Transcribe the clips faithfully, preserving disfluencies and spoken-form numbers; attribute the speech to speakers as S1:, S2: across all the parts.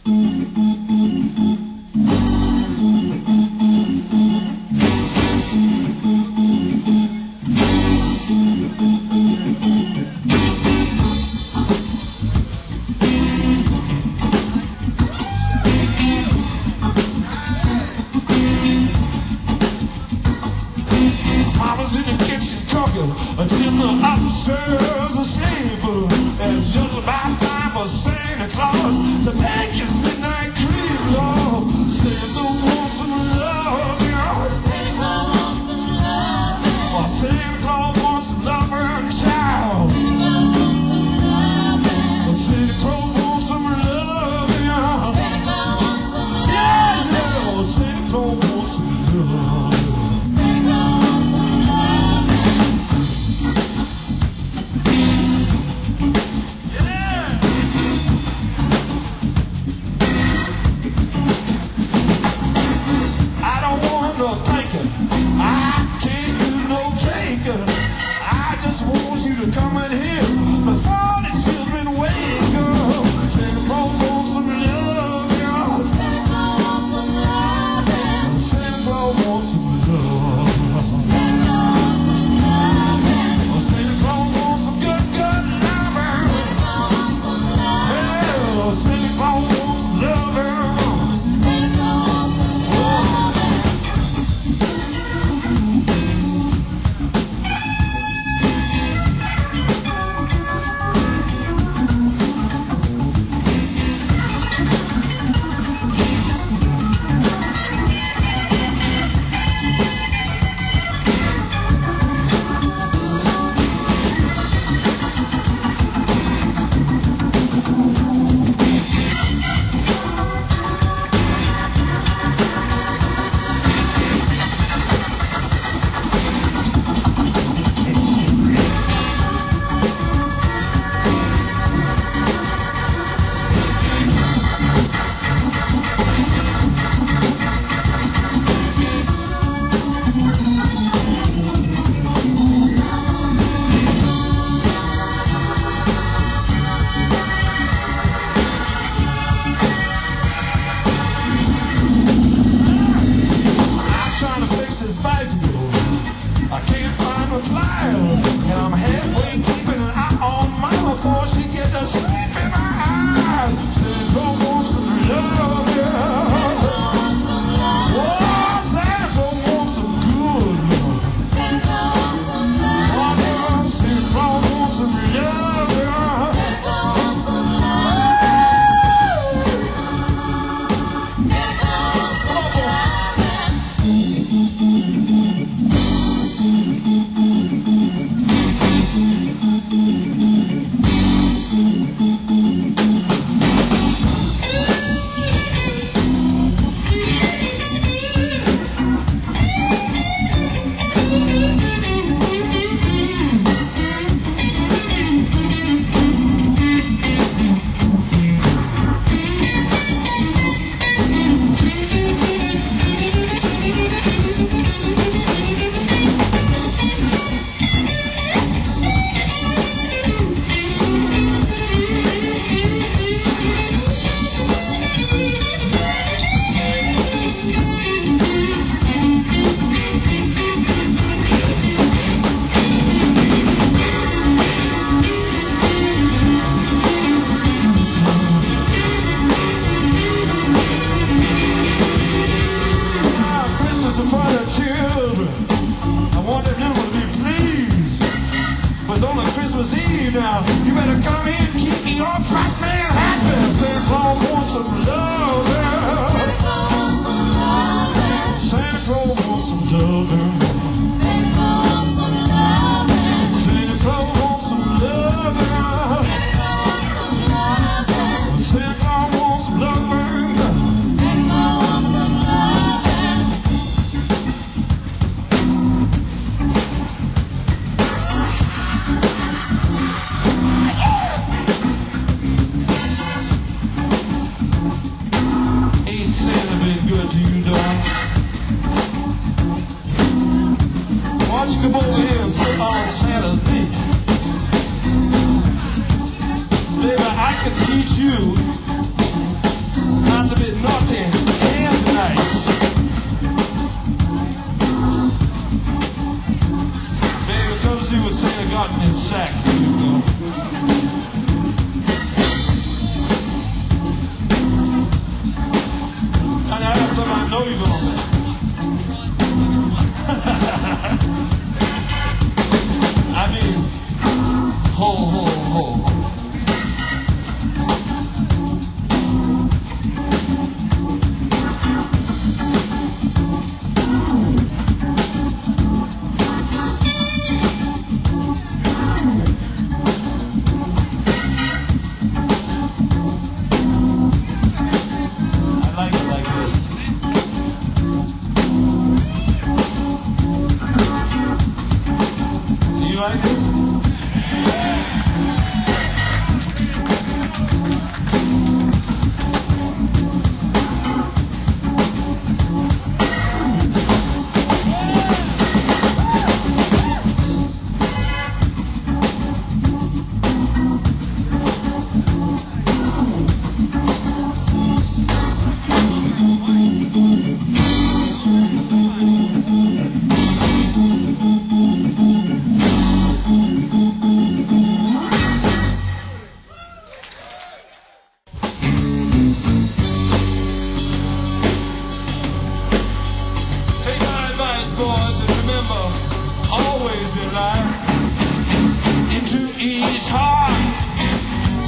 S1: Mama's in the kitchen cooking a dinner upstairs asleep. And it's just about time for Santa Claus to make his midnight creep. Lord, Santa wants some love, yeah. Santa Claus wants some love. Oh, Santa Claus wants some love and child. Santa Claus wants some love, yeah. Santa Claus wants some love. Yeah, yeah. Santa Claus wants some love.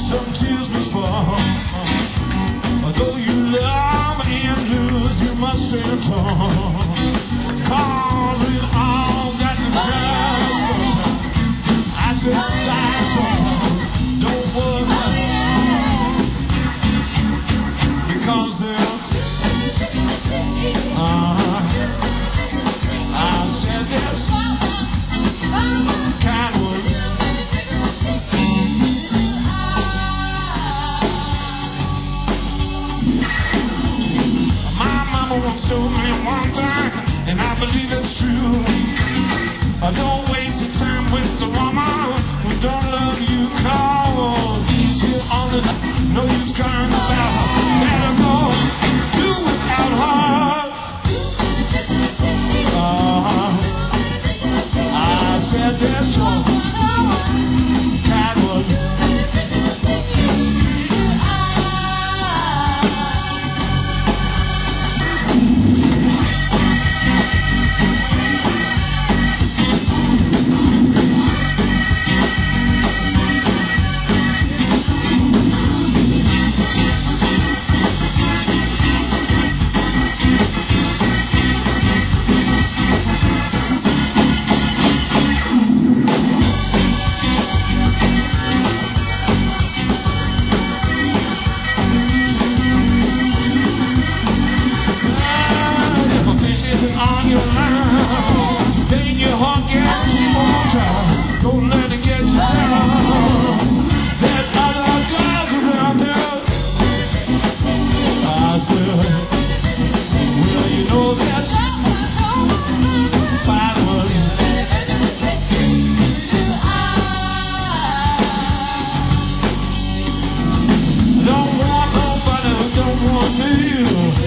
S1: some tears must fall. Though you love and lose, you must stand tall. Cause we all got to die sometime. I said die sometime. Don't worry. Because there's uh, I said there's kind words. Once told me one time, and I believe it's true. Uh, don't waste your time with the woman who don't love you. Cause he's here on the no use crying about her. Let her go, do without her. Uh, I said this one, God was. Don't let it get you down. There's other guys around there. I said, well, you know that's finally. Don't want nobody who don't want me.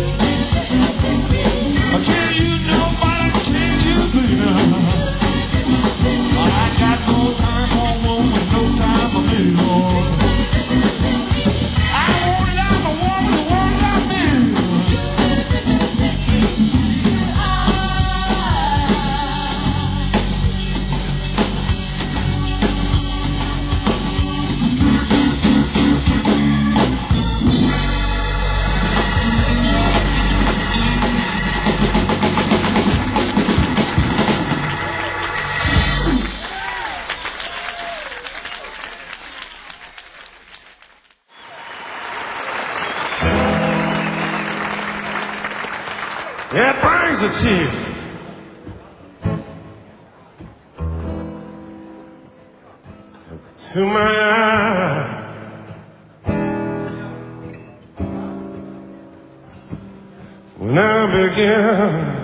S1: I tell you nobody, tell you me. I got no time for woman, no time for me, Lord. I won't love a woman who won't love me.
S2: It brings a tear to my eye. When I begin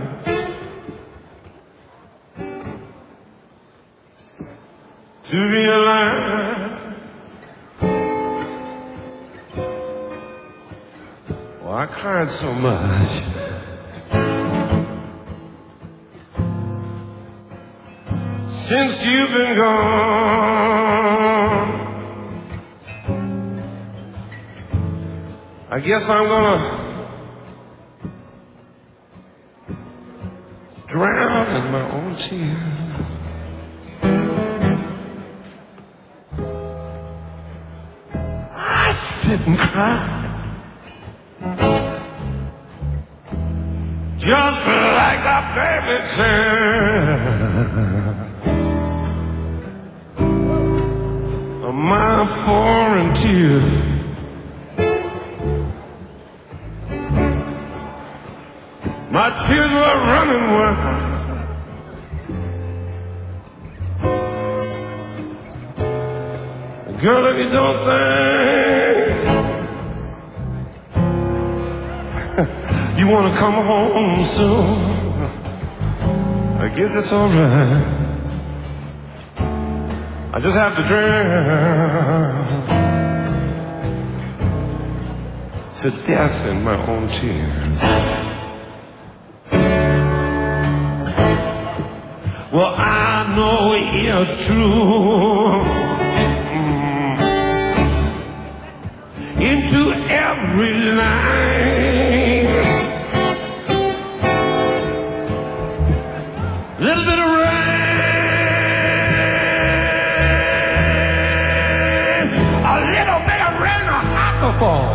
S2: to realize, oh, I cried so much. Since you've been gone, I guess I'm gonna drown in my own tears. I sit and cry, just like a baby child. My pouring tears, my tears were running wild. Girl, if you don't think you want to come home soon, I guess it's all right. I just have to drown to death in my own tears. Well, I know it's true. Mm. Into every line, little bit of rain, a little bit of fall.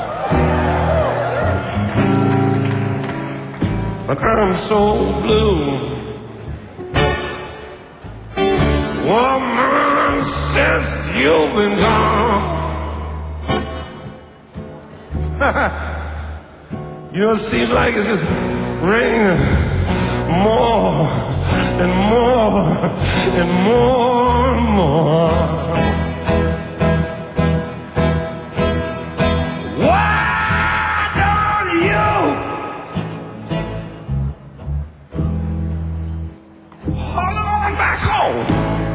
S2: But I'm so blue. Woman, since you've been gone, you know, it seems like it's just raining more and more and more and more. Why don't you hold on back home?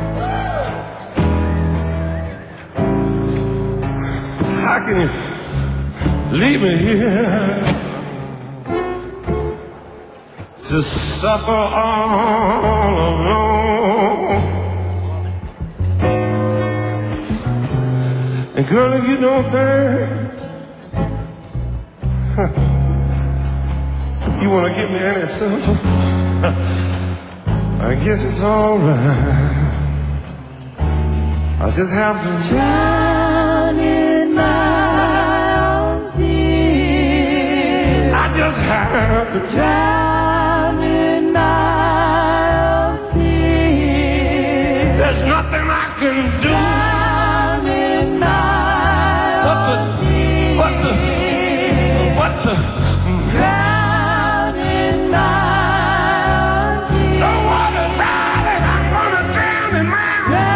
S2: How can you leave me here to suffer all alone? And girl, if you don't think you want to give me any supper, I guess it's all right. I just have to drown in my own tears. I just have to drown in my own tears. There's nothing I can do. Drown in my own tears. What's a, what's a, what's a, drown in my own tears. Don't want to drown it, I'm gonna drown in my own tears.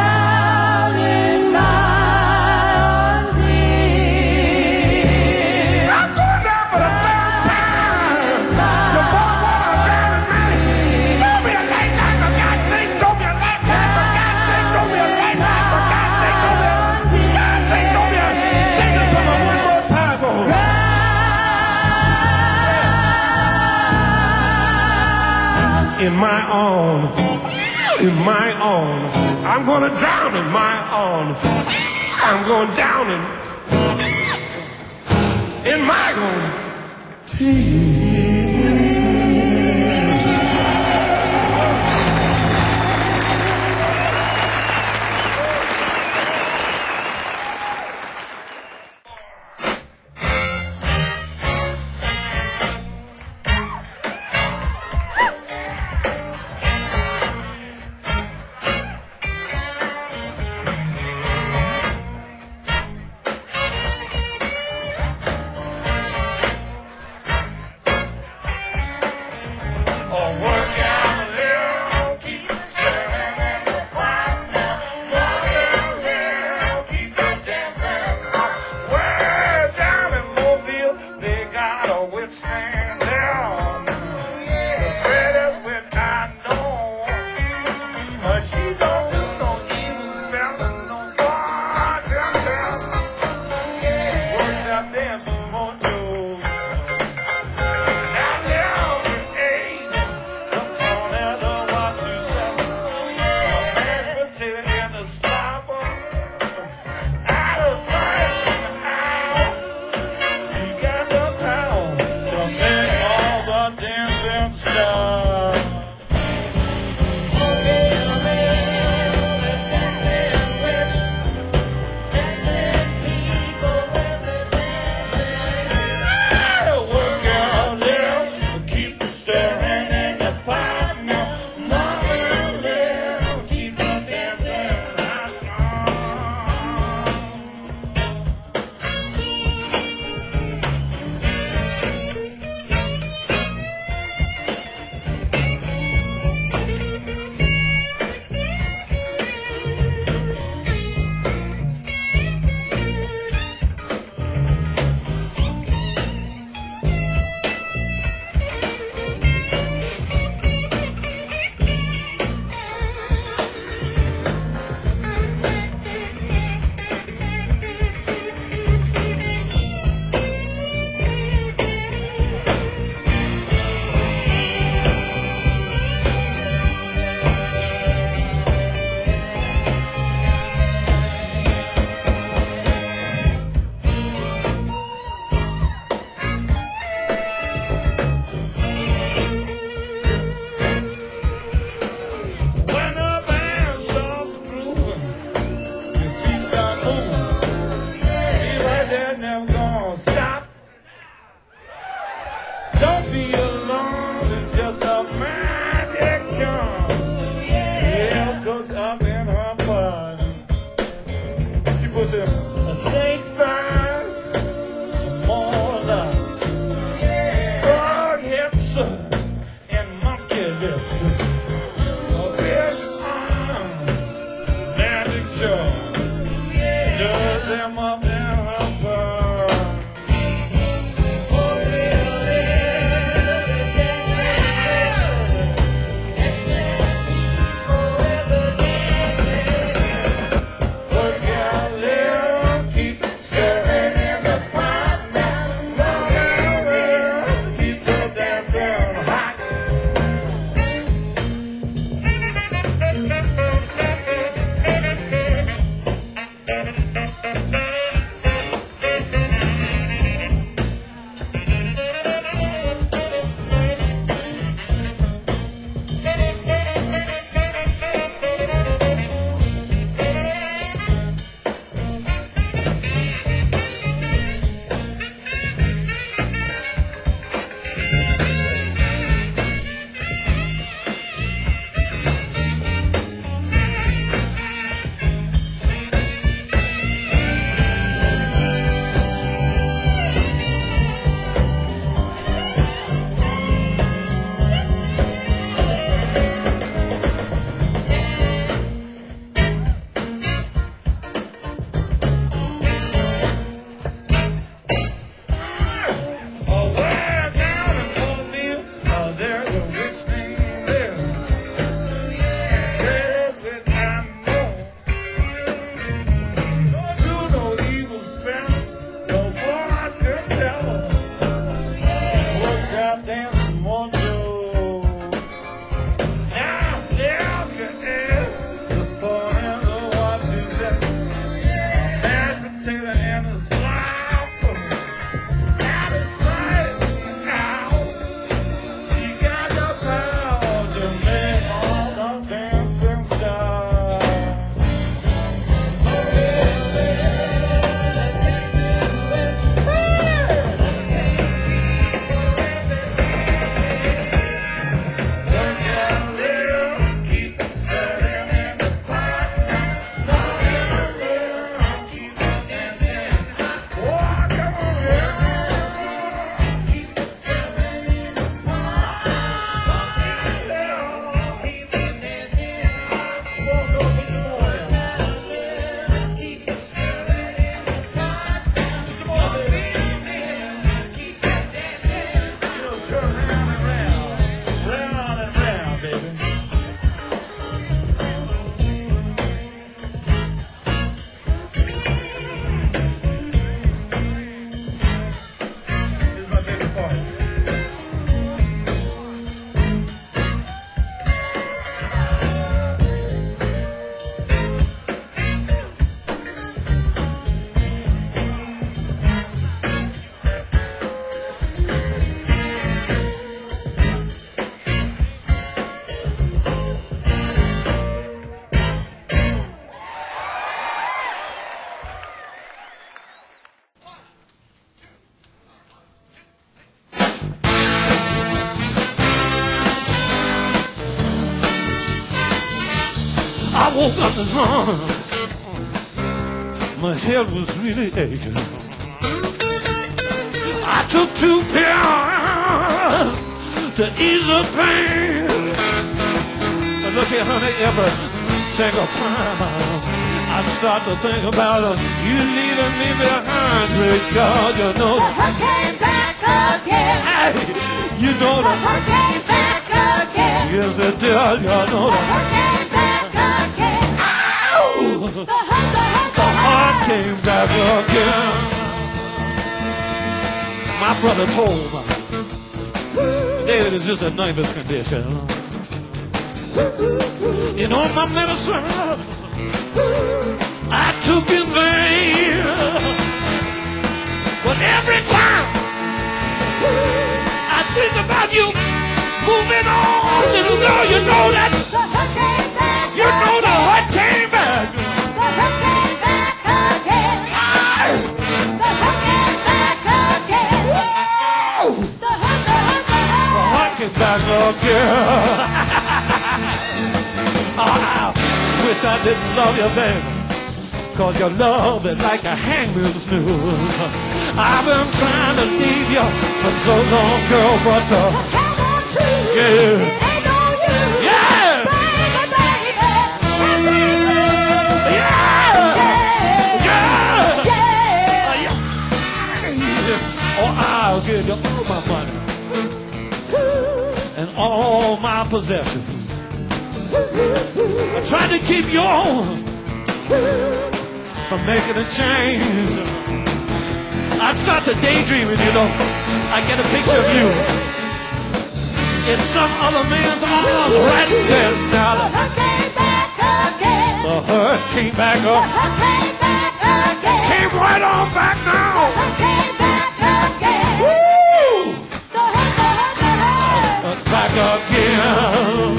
S2: In my own, in my own, I'm gonna drown in my own. I'm going down in, in my own tears. She got the power to
S1: be alone is just a magic charm. Yeah, cooks up in her butt. She puts a, a steak first, more love. Frog hips and monkey lips. A fish arm, magic charm. Stir them up in her butt.
S2: I woke up this morning, my head was really aching. I took two pills to ease the pain. But look here, honey, every single time I start to think about it, you leaving me behind, because you know
S3: the hurt came back again.
S2: Hey, you know
S3: The
S2: the
S3: hurt came back again.
S2: yes it did, you know
S3: The
S2: the
S3: hurt came back again.
S2: Ow!
S3: The hurt, the hurt,
S2: The
S3: the
S2: heart
S3: hurt.
S2: came back again. My brother told me David is just a nervous condition. You know my medicine I took in vain, but every time I think about you moving on, little girl, you know that
S3: The hurt came back
S2: you know the
S3: again.
S2: heart came back.
S3: The hurt came back again. The hurt came back again. The hurt, the hurt, the hurt.
S1: back again. I wish I didn't love you, baby, 'cause your love is like a hangman's noose. I've been trying to leave you for so long, girl, but uh,
S3: Come on, true.
S1: yeah.
S3: It ain't no use.
S1: Yeah.
S3: Baby, baby, and baby.
S1: Yeah!
S3: Yeah.
S1: Yeah!
S3: Yeah.
S1: Yeah. Or I'll give you all my money and all my possessions. I tried to keep you on from making a change. I'd start to daydreaming, you know. I get a picture of you in some other man's arms right there now.
S3: The hurt came back again.
S1: The hurt came back
S3: The
S1: up.
S3: hurt came back again.
S1: Came right on back
S3: The
S1: now.
S3: hurt came back again.
S1: Woo!
S3: The hurt, the hurt, the hurt.
S1: Back again.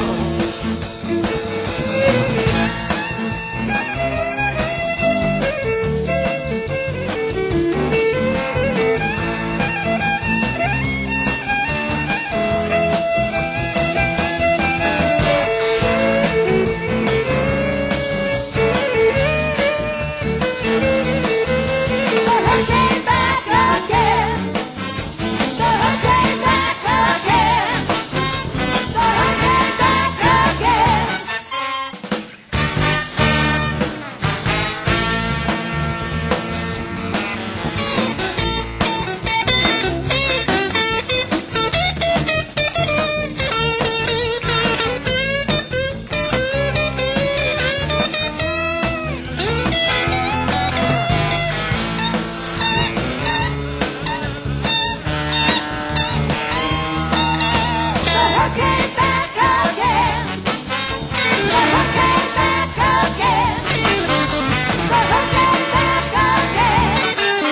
S3: The hurt came back again. The hurt came back again. The hurt came back again. The hurt came back again. The hurt came back again. The hurt came back again.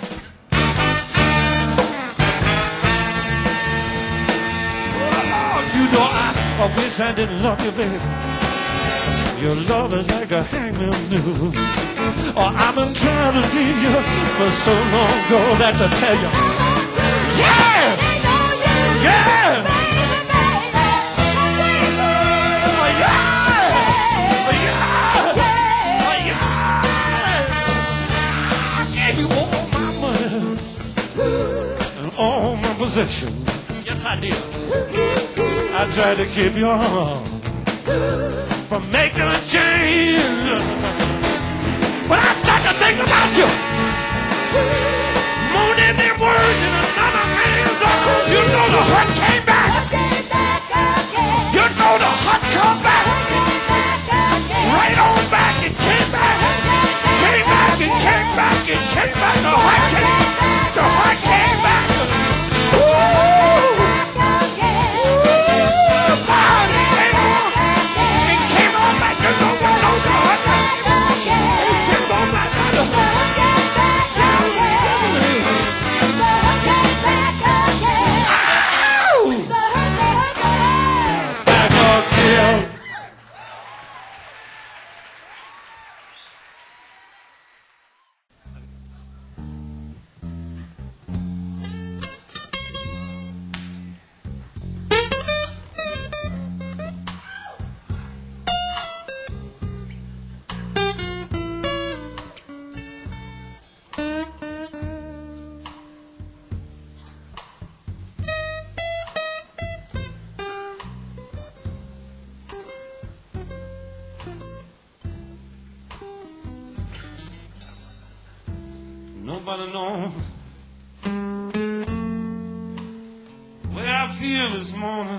S1: Oh, you know, I, I wish I didn't love you, baby. Your love is like a hangman's noose. Oh, I've been trying to leave you for so long, girl, that to tell you. Yeah!
S3: Ain't no use.
S1: Yeah!
S3: Baby, baby, baby.
S1: Oh, yeah! Oh, yeah!
S3: Yeah.
S1: Oh, yeah! I gave you all my money and all my possessions. Yes, I did. I tried to keep you on from making a change. But I start to think about you. Moaning them words in another man's arms. You know the hurt came back.
S3: Hurt came back again.
S1: You know the hurt come back.
S3: Hurt came back again.
S1: Right on back. It came back. Came back. It came back. It came back. The heart came back. The heart came back. Woo! The fire it came on. It came on back. You know what? No, the heart came It came on back. Ow! Back again. Nobody knows where I feel this morning.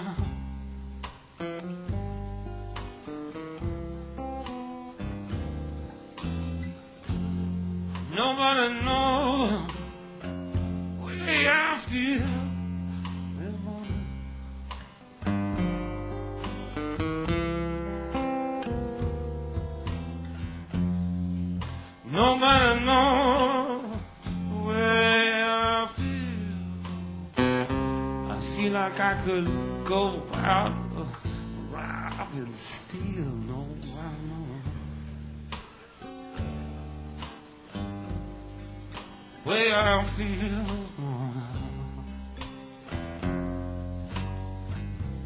S1: Nobody knows where I feel this morning. Nobody knows where I feel. I feel like I could go out robbing, steal, no, I know. Where I feel.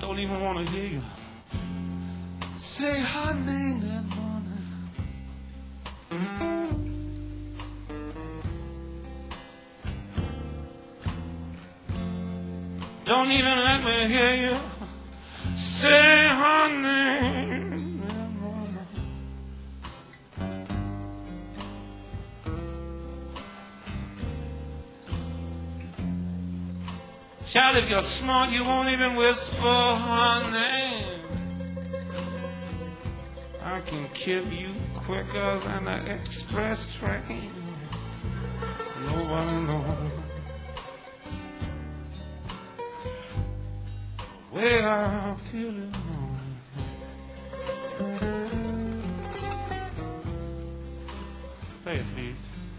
S1: don't even want to hear you say her name that morning. Don't even let me hear you say her name that morning. Child, if you're smart, you won't even whisper her name. I can kill you quicker than an express train. Nobody knows the way I feel it. Play it, please.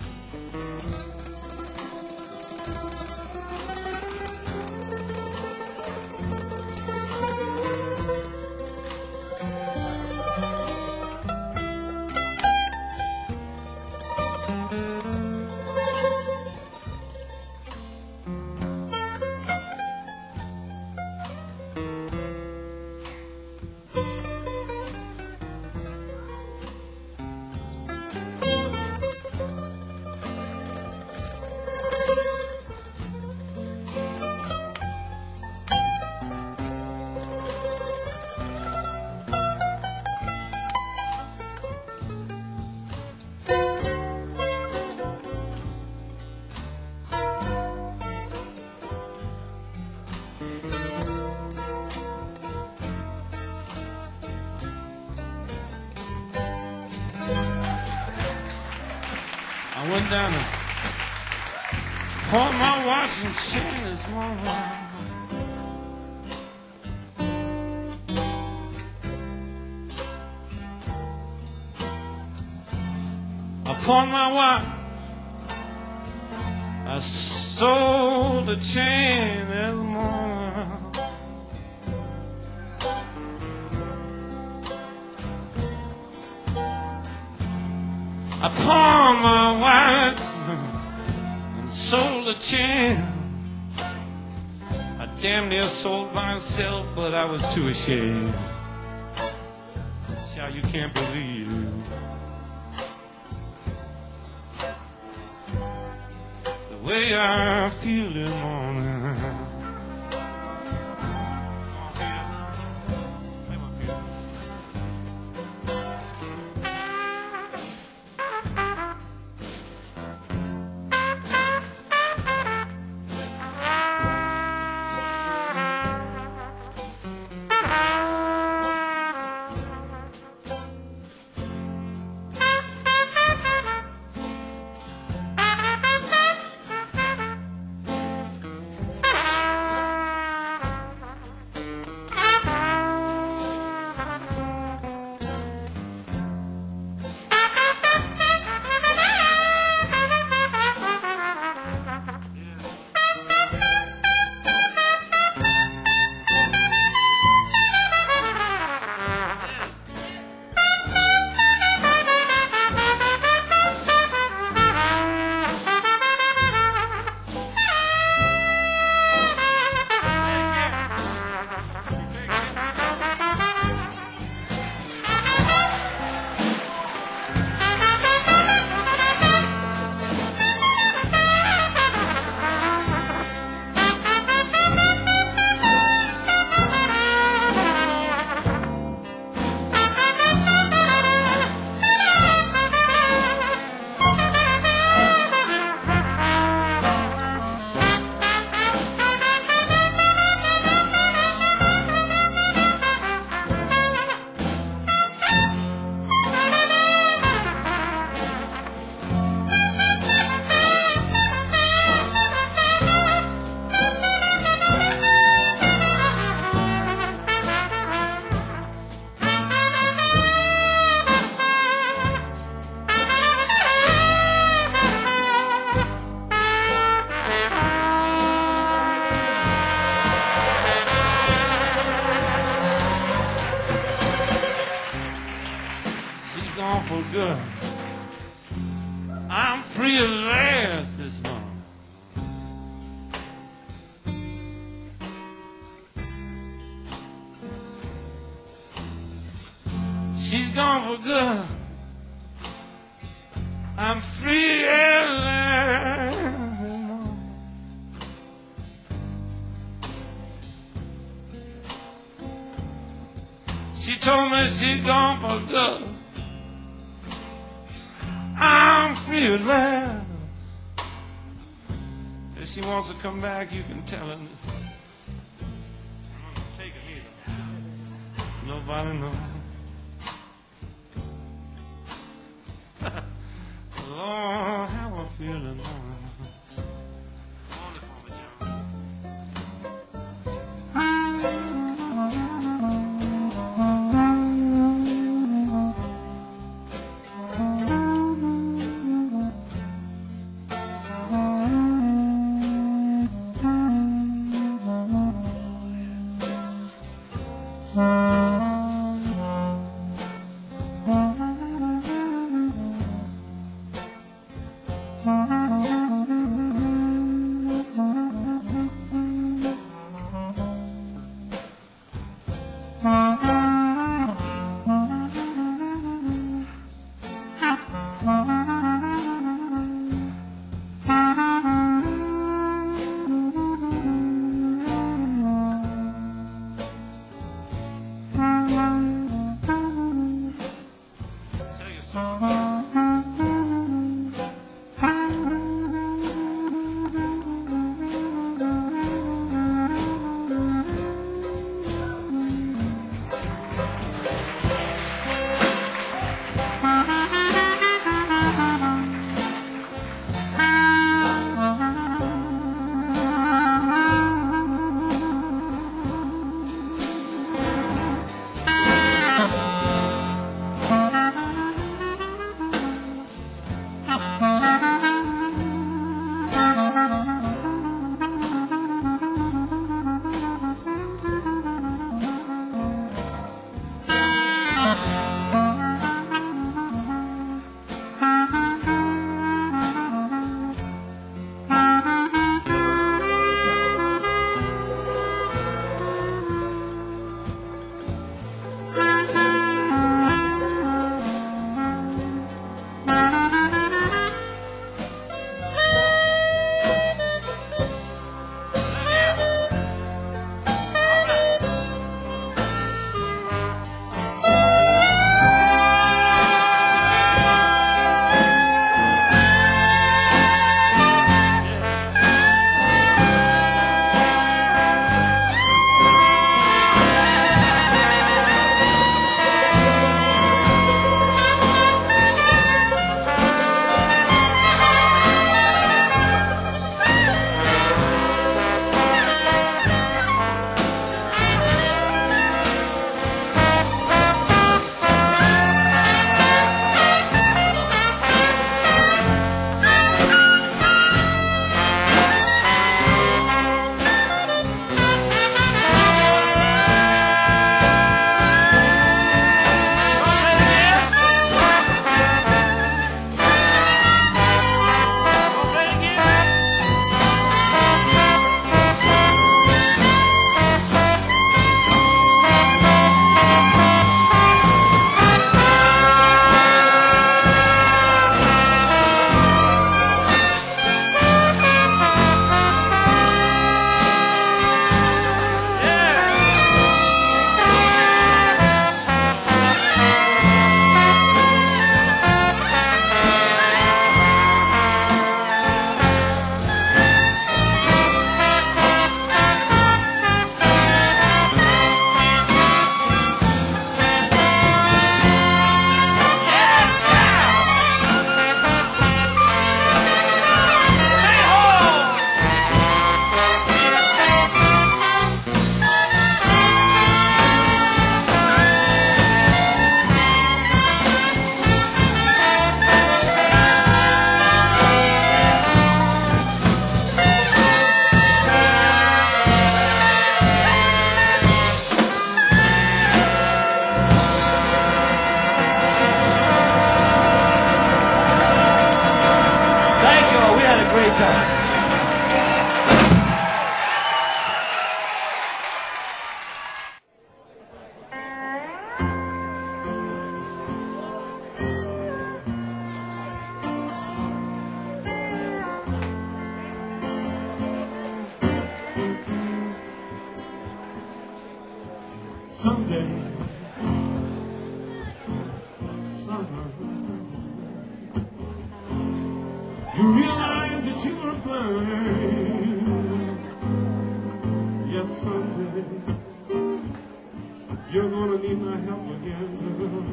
S1: I went down and bought my watch and chain this morning. I bought my watch, I sold the chain this morning. I pawned my watch and sold a chain. I damn near sold myself, but I was too ashamed. Child, you can't believe the way I feel in the morning. Gone for good. I'm free at last this morning.
S2: gone for good. I'm free at last. She told me she's gone for good. I'm free at last. If she wants to come back, you can tell her. I'm gonna take her either. Nobody knows. Lord, how I feel alone.
S1: someday, son, you realize that you were blind. Yes, someday you're gonna need my help again, girl.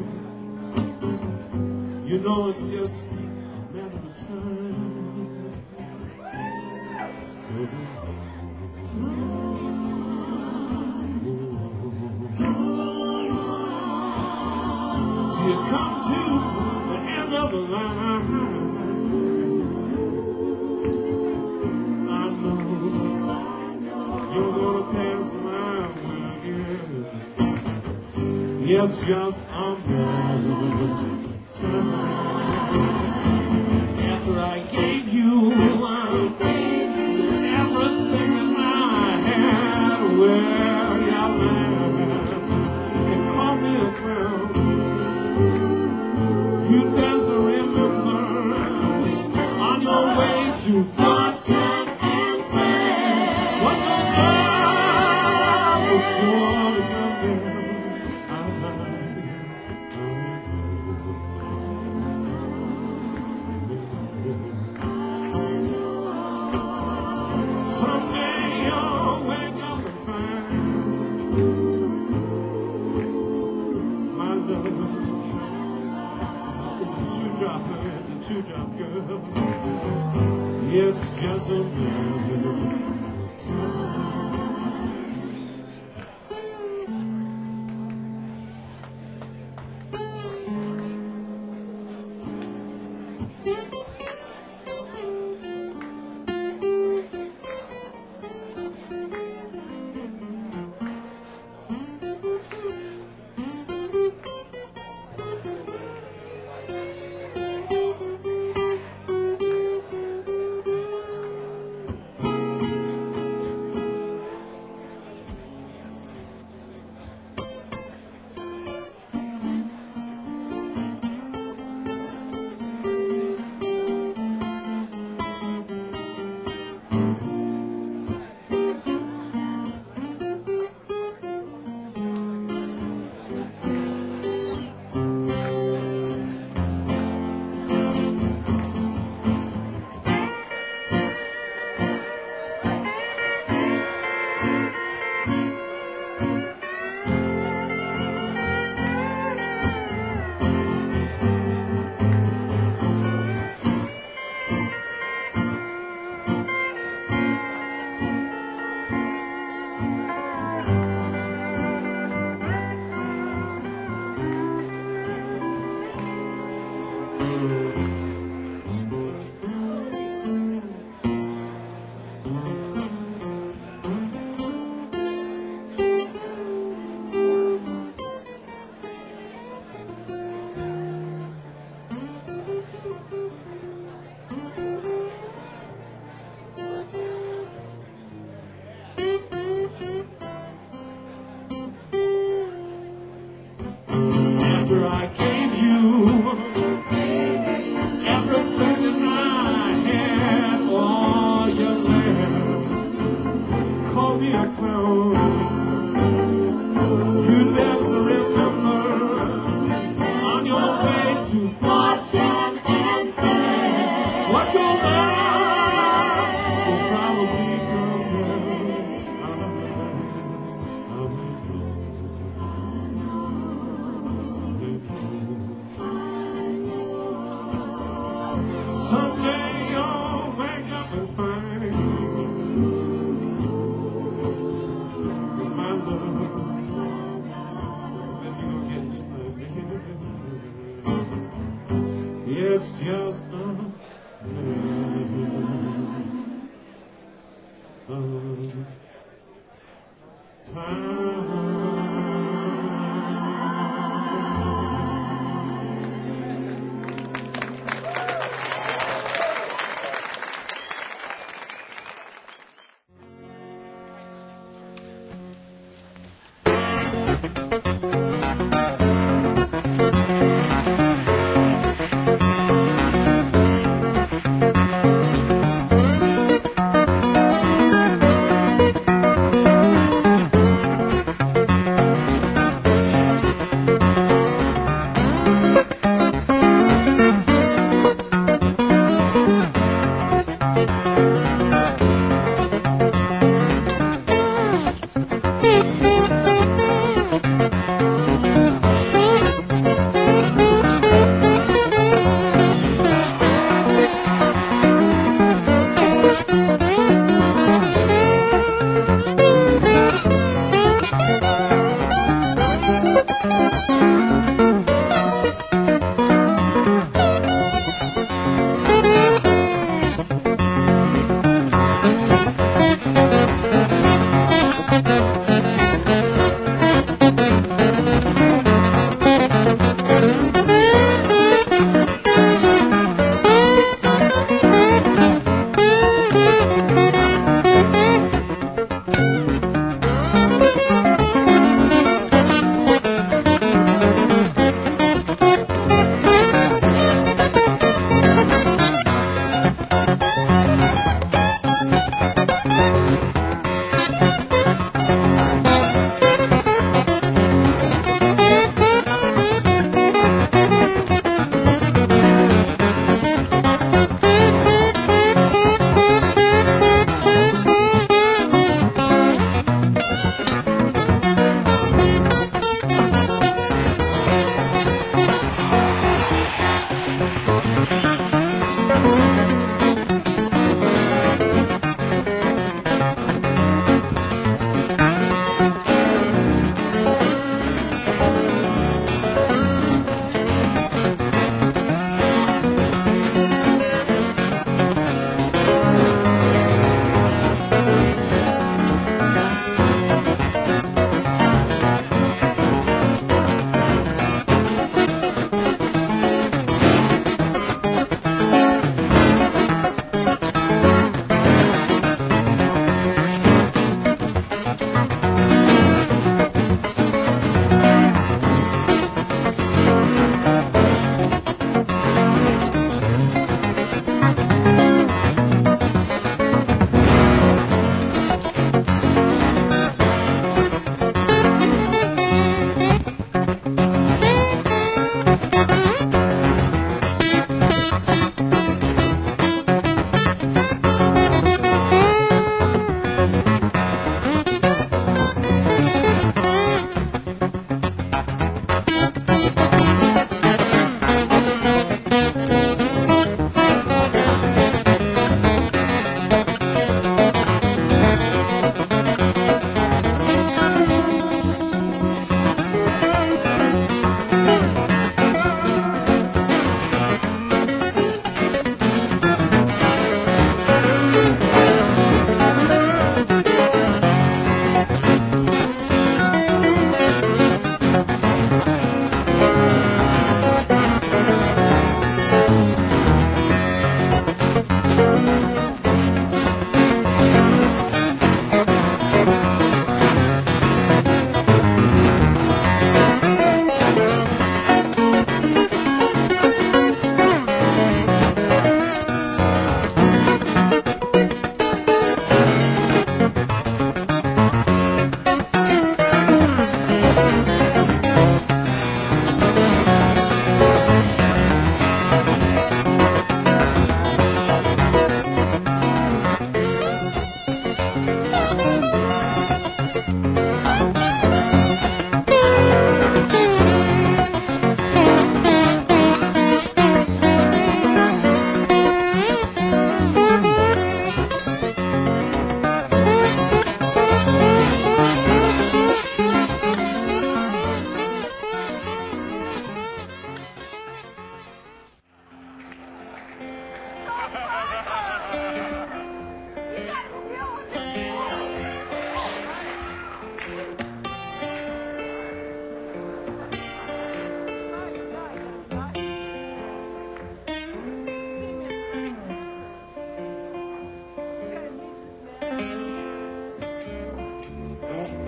S1: You know it's just a matter of time. Till you come to the end of the line, I know you're gonna pass the line again. It's just a matter of time. After I gave you everything in my hand, well, you laughed and called me a clown. You just remember on your way to fortune and fame, what the love was sure to come down. Someday you'll wake up and find my love is a shoe dropper, it's a shoe drop girl. It's just a matter of time. After I gave you everything that I had, all your land, call me a clown. You just remember on your way to fortune and fame, what goes on will probably come down. Someday you'll wake up and find my love. This is gonna get this life. It's just a matter of time.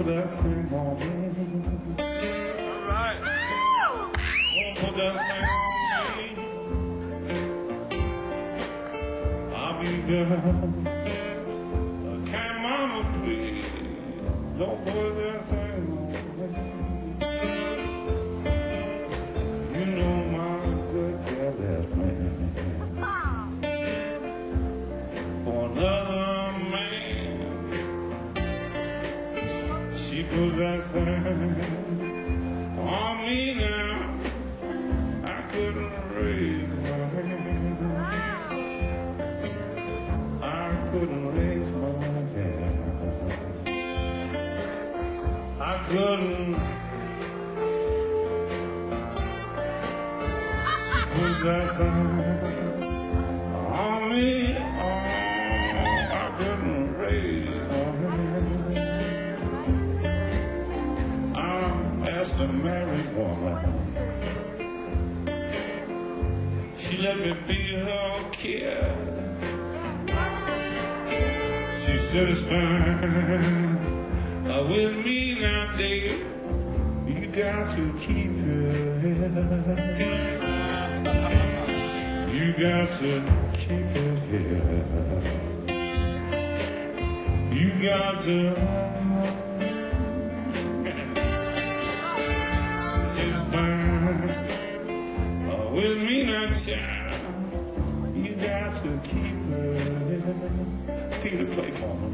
S2: put that thing on me.
S1: All right.
S2: Don't put that thing on me. I'll be there. Can mama please? Don't put that thing on me. You know my good girl has been for another man. She put that thing on me now. I couldn't raise my hand. I couldn't raise my hand. I couldn't. Put that thing on me. Oh, I couldn't raise my hand. I asked a married woman. She let me be her kid. She said it's fine uh, with me now, Dave. You got to keep it. You got to keep it here. You got to. It's fine uh, with me now, child. You got to keep it. Peter, play for me.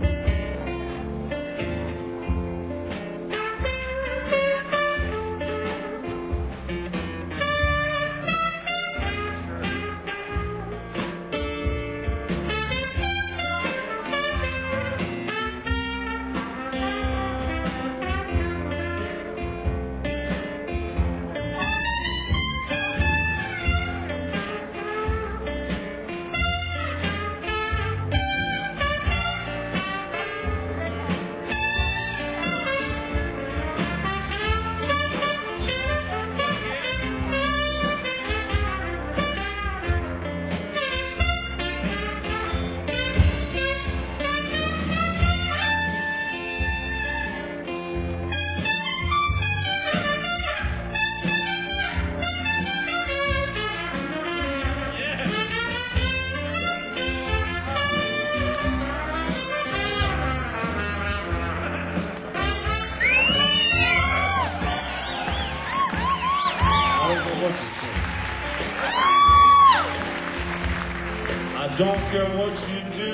S2: I don't care what you do,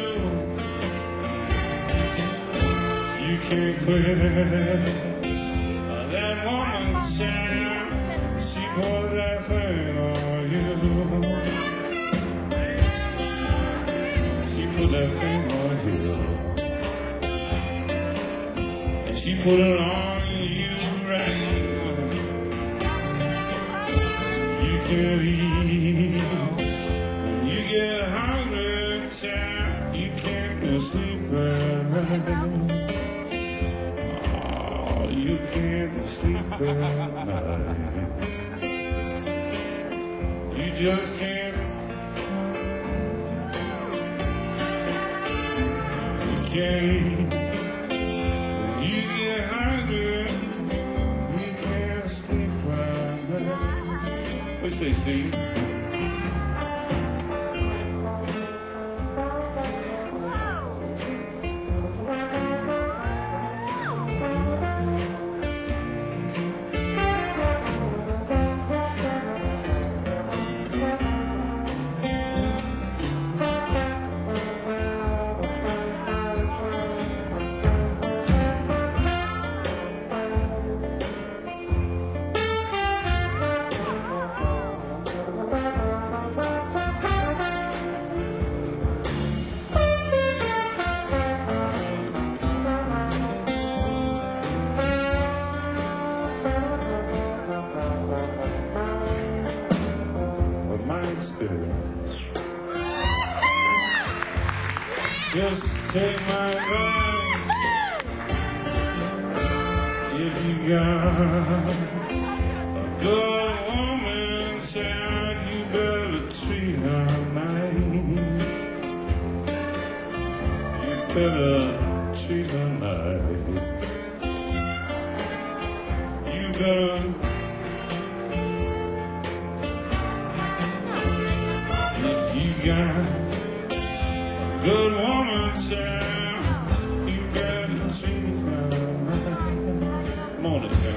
S2: you can't quit. That woman, child, she put that thing on you. She put that thing on you, and she put it on you right. You can't eat. You get hungry, child, you can't go sleep at night. Oh, you can't sleep at night. You just can't. You can't eat. You get hungry, you can't sleep at night. What you say, Steve? Just take my advice. If you got a good woman, child, you better treat her nice. You better treat her nice.
S1: better. If you got a good woman, child, you better treat her. Monica.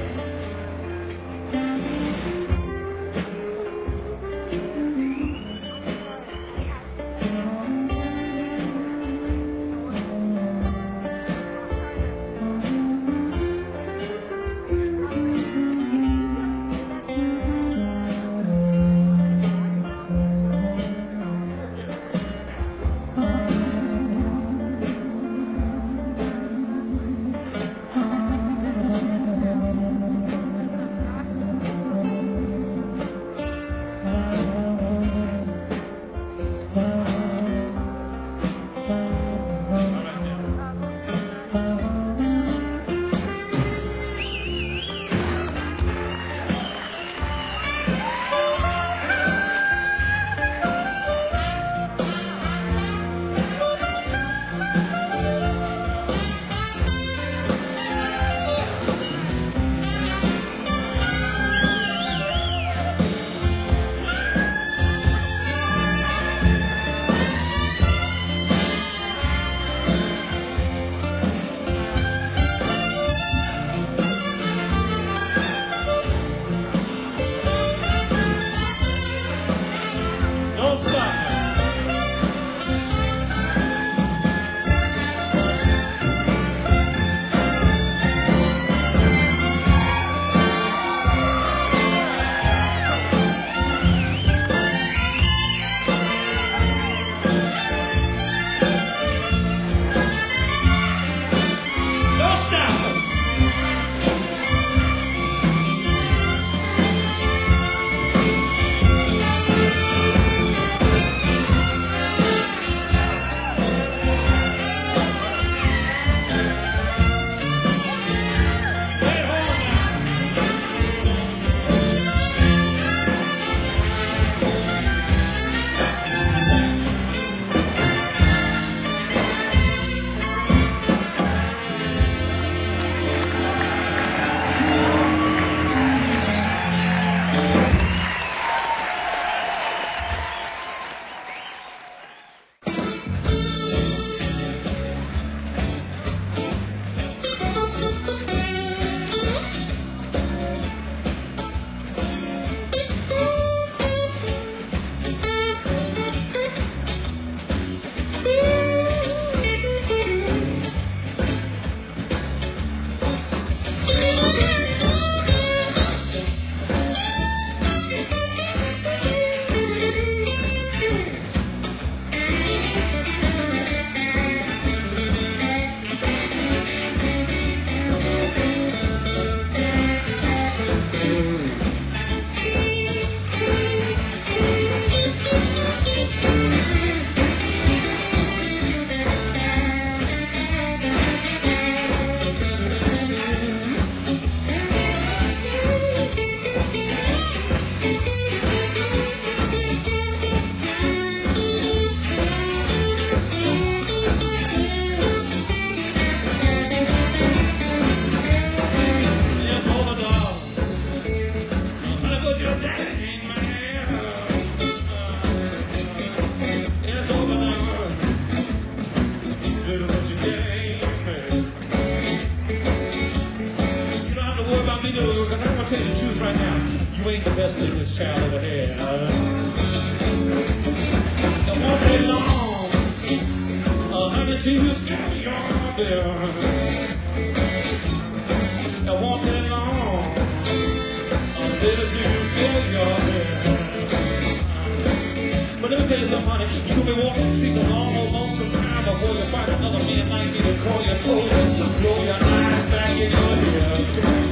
S4: You ain't the best thing this child ever had. It won't be long. A hundred tears got me on there. It won't be long. A little tears got me on there. But let me tell you something, honey. You can be walking the streets a long, lonesome time before you find another man like me to call your toes, blow your eyes back in your head.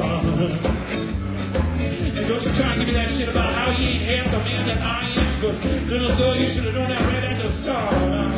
S4: And don't you try and give me that shit about how you ain't half the man that I am, because little girl, you should have known that right at the start.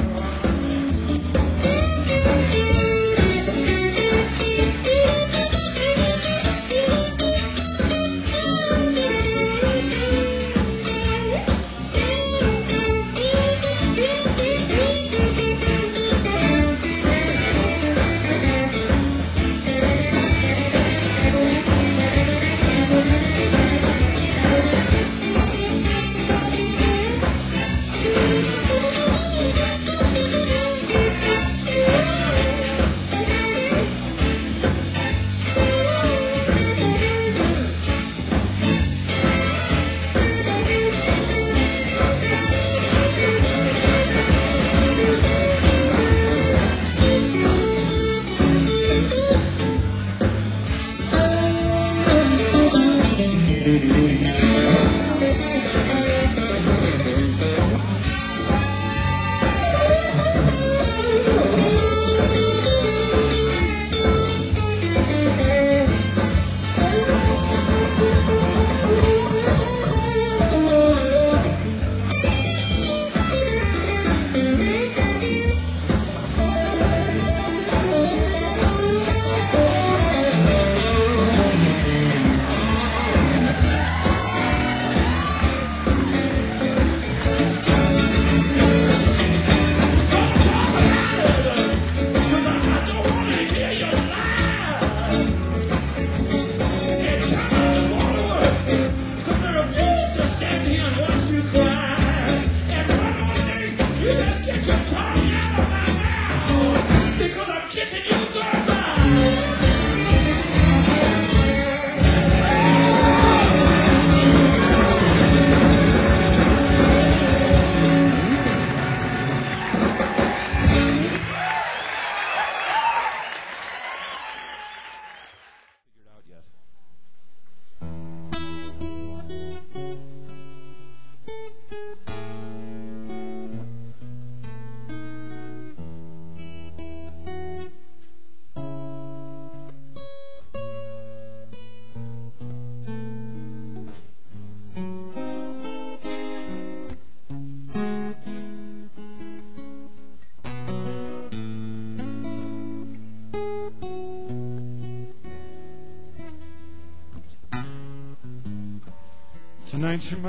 S1: Tonight you're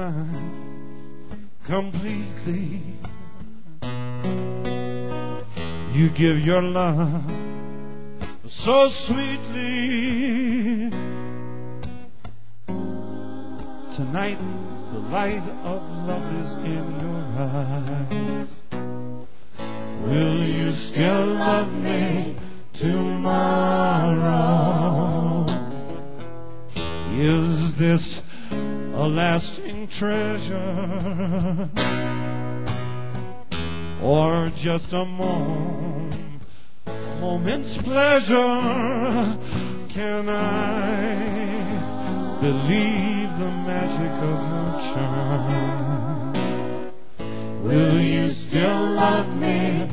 S1: mine completely. You give your love so sweetly. Tonight the light of love is in your eyes. Will you still love me tomorrow? Is this a lasting treasure, or just a moment, moment's pleasure? Can I believe the magic of your charm? Will you still love me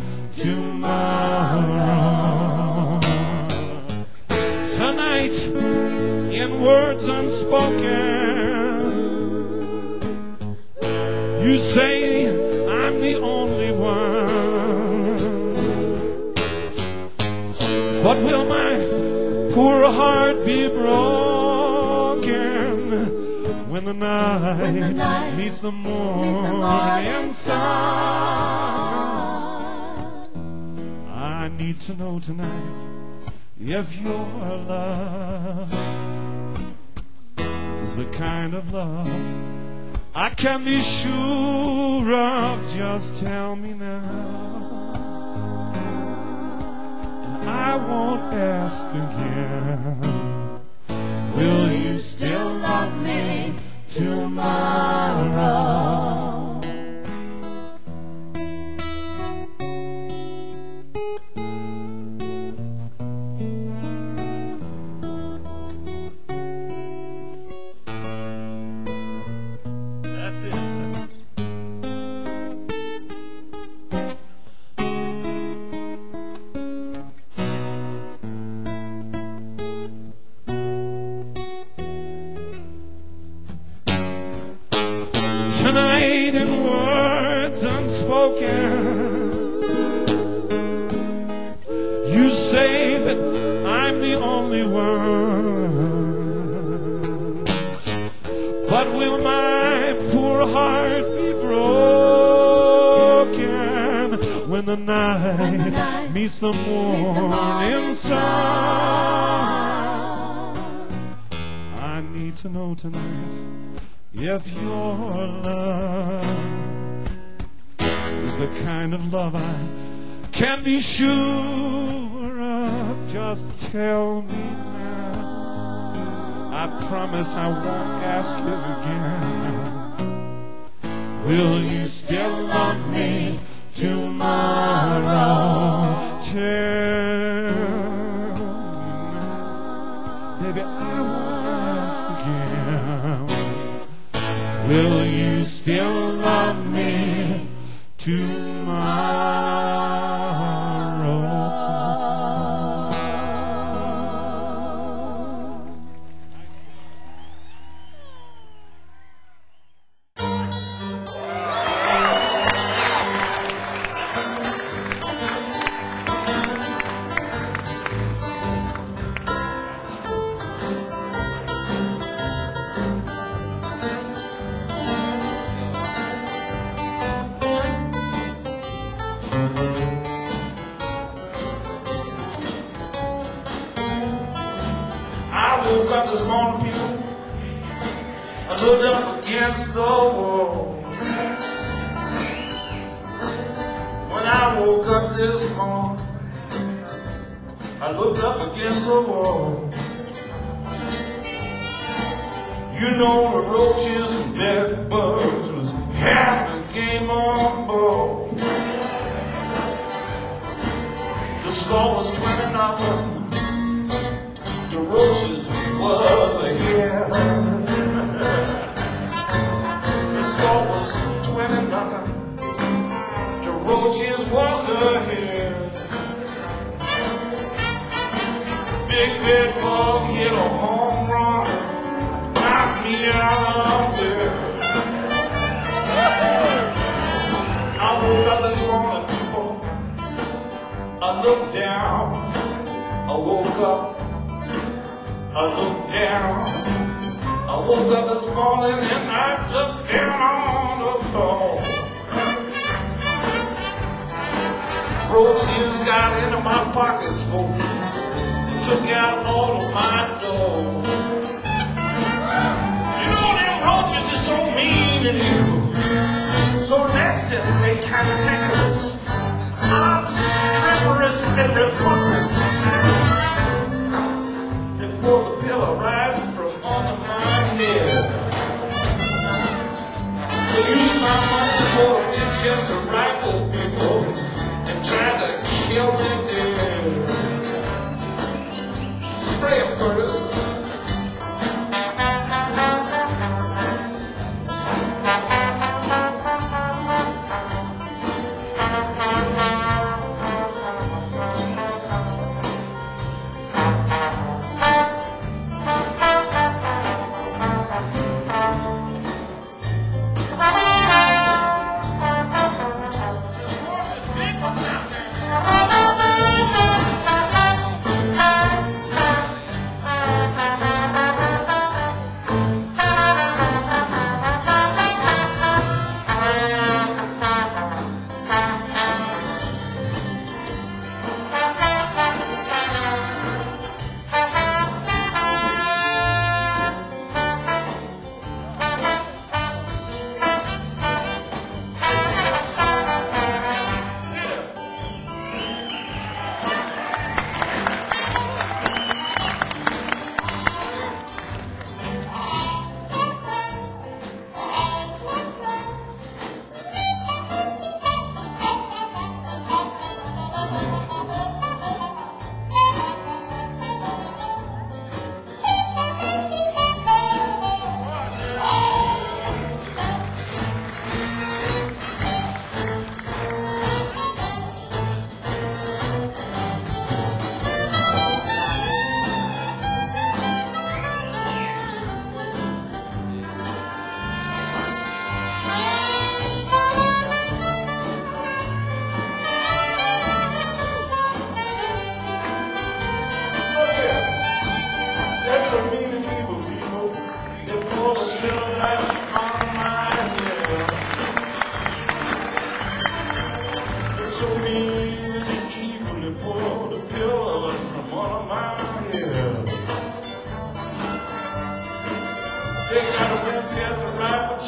S1: tomorrow? Tonight, in words unspoken, you say I'm the only one. But will my poor heart be broken when the night, when the night meets the morning sun? I need to know tonight if your love is the kind of love I can be sure of. Just tell me now, and I won't ask again. Will you still love me tomorrow? That's it. tonight in words unspoken. You say that I'm the only one, but will my poor heart be broken when the night, when the night meets the morning sun? I need to know tonight if your love is the kind of love I can be sure of. Just tell me now. I promise I won't ask you again. Will you still love me tomorrow? Tell me now. Baby, I won't ask again. Will you still love me tomorrow? I woke up this morning, people. I looked up against the wall. When I woke up this morning, I looked up against the wall. You know the roaches and bed bugs was having a game on board. The score was twenty nothing. The roaches was ahead. The score was twenty nothing. The roaches was ahead. Big bed bug hit a home run, knocked me out of there. I woke up this morning, people. I looked down. I woke up. I looked down. I woke up this morning and I looked down on the floor. Roaches got into my pockets, folks, and took out all of my dough. You know them roaches are so mean and evil, so nasty and they kind of tanglers, obstreperous and repugnant. For the pillow rising from under my head. They used my money for just a rifle, people, and tried to kill me dead. Spray them, Curtis.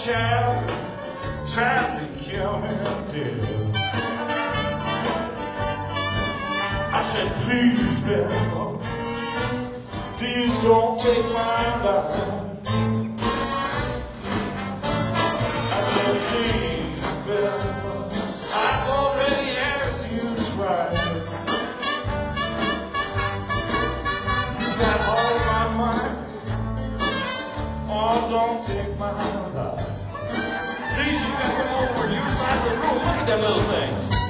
S1: child tried to kill me dead. I said, please, devil, please don't take my life. I said, please, devil, I've already asked you twice. You got all my money, oh, don't take my life. Please, you got some over on your side of the room. Look at that little thing.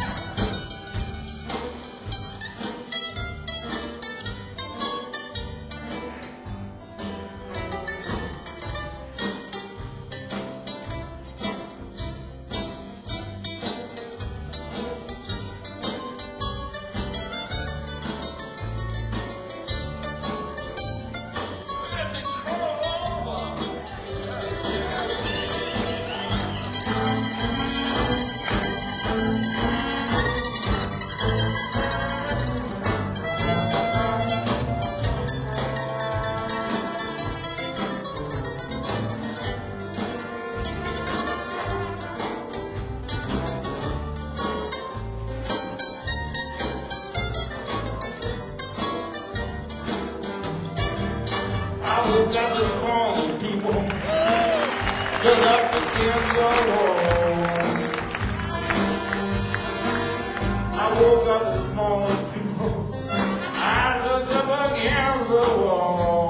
S1: Look at this morning, people. Look up against the wall. I woke up this morning, people. I looked up against the wall.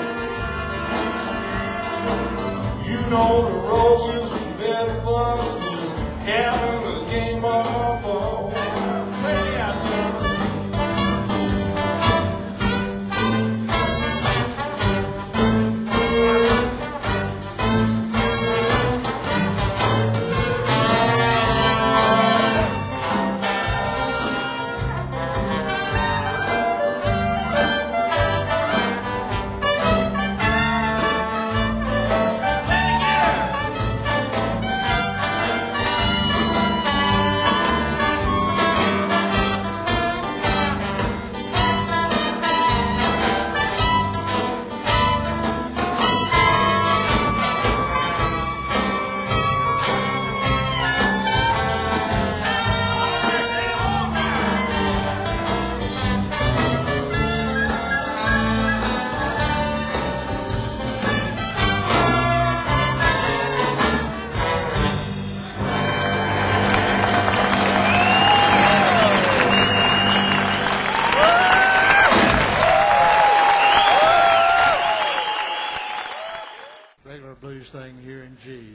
S1: You know the roaches and bedbugs was having a game of ball. Way out there.
S5: Regular blues thing here in G.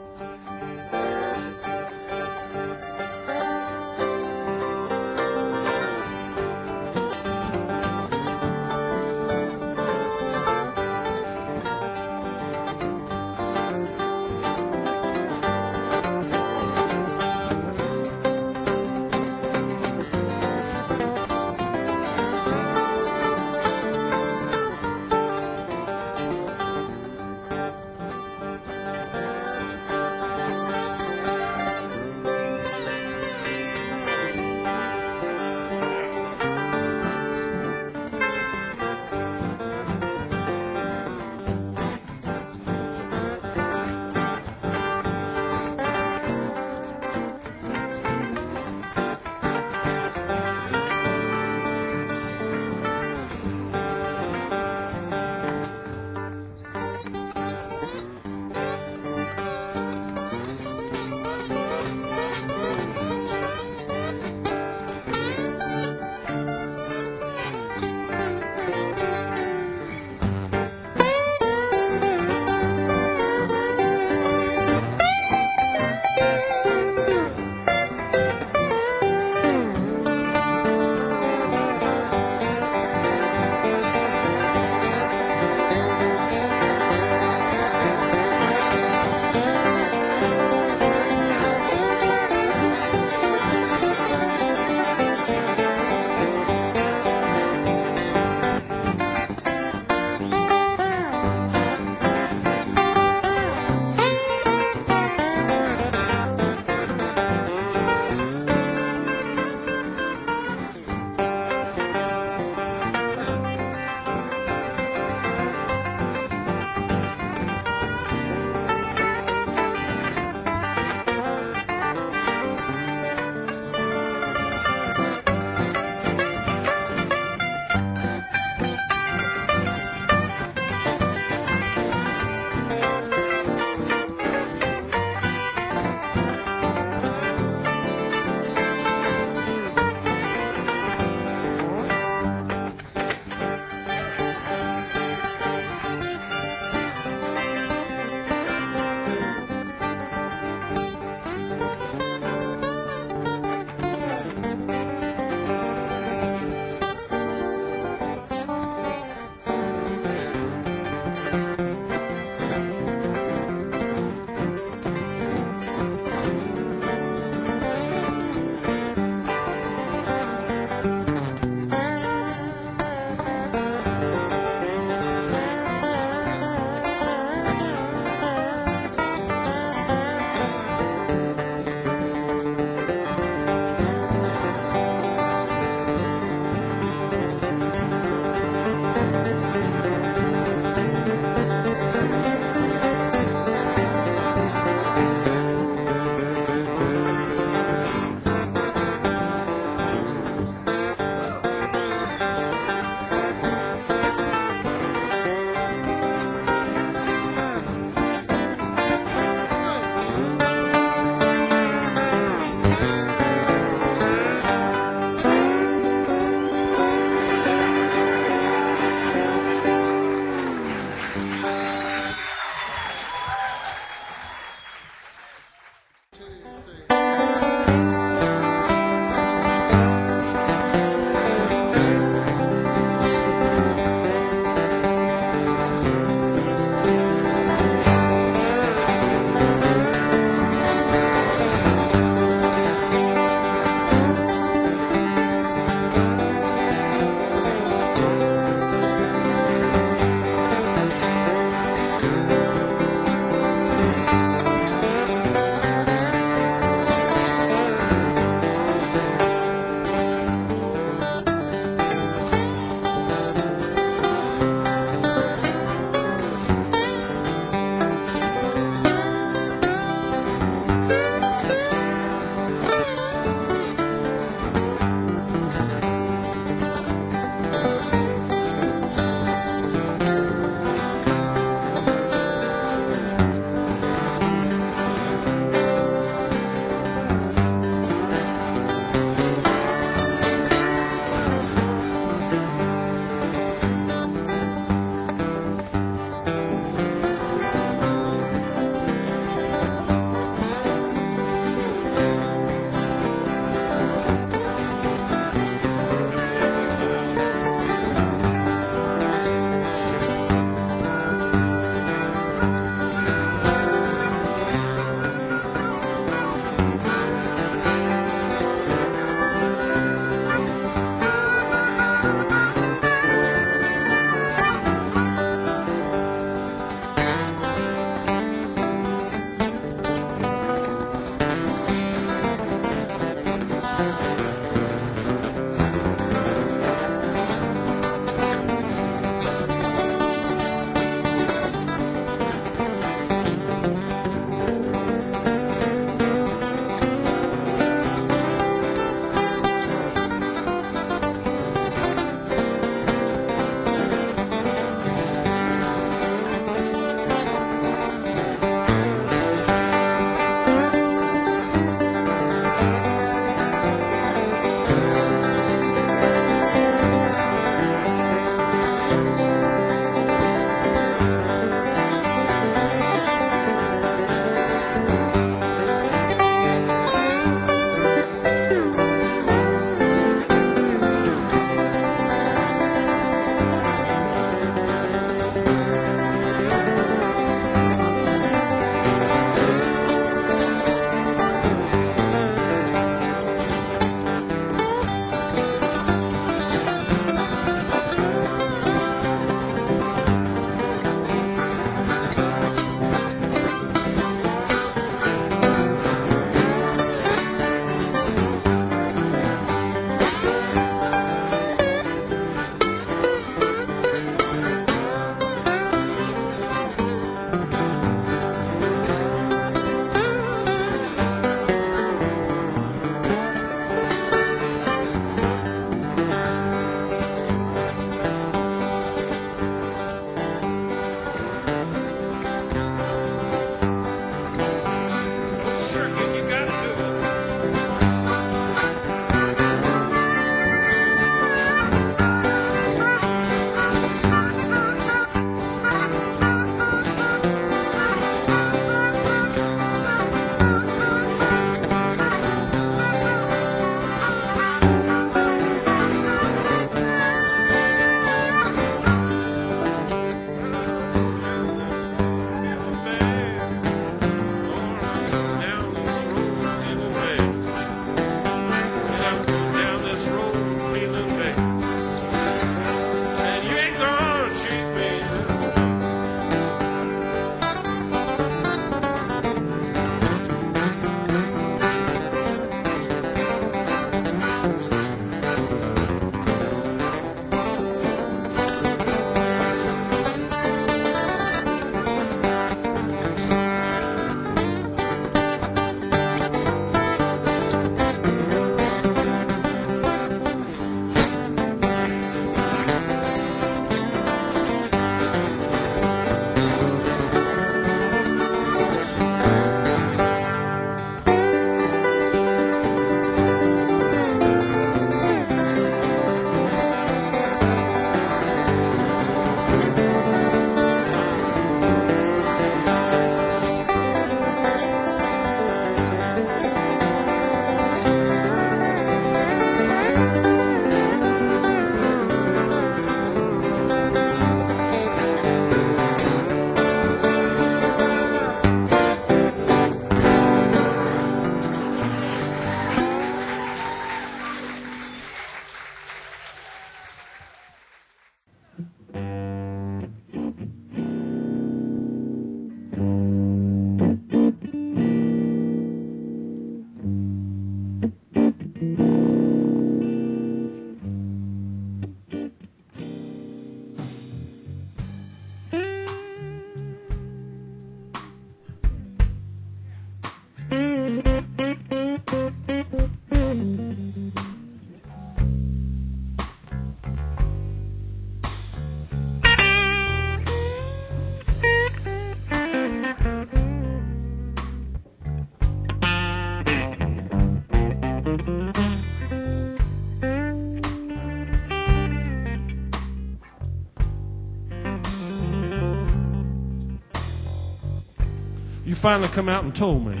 S6: You finally come out and told me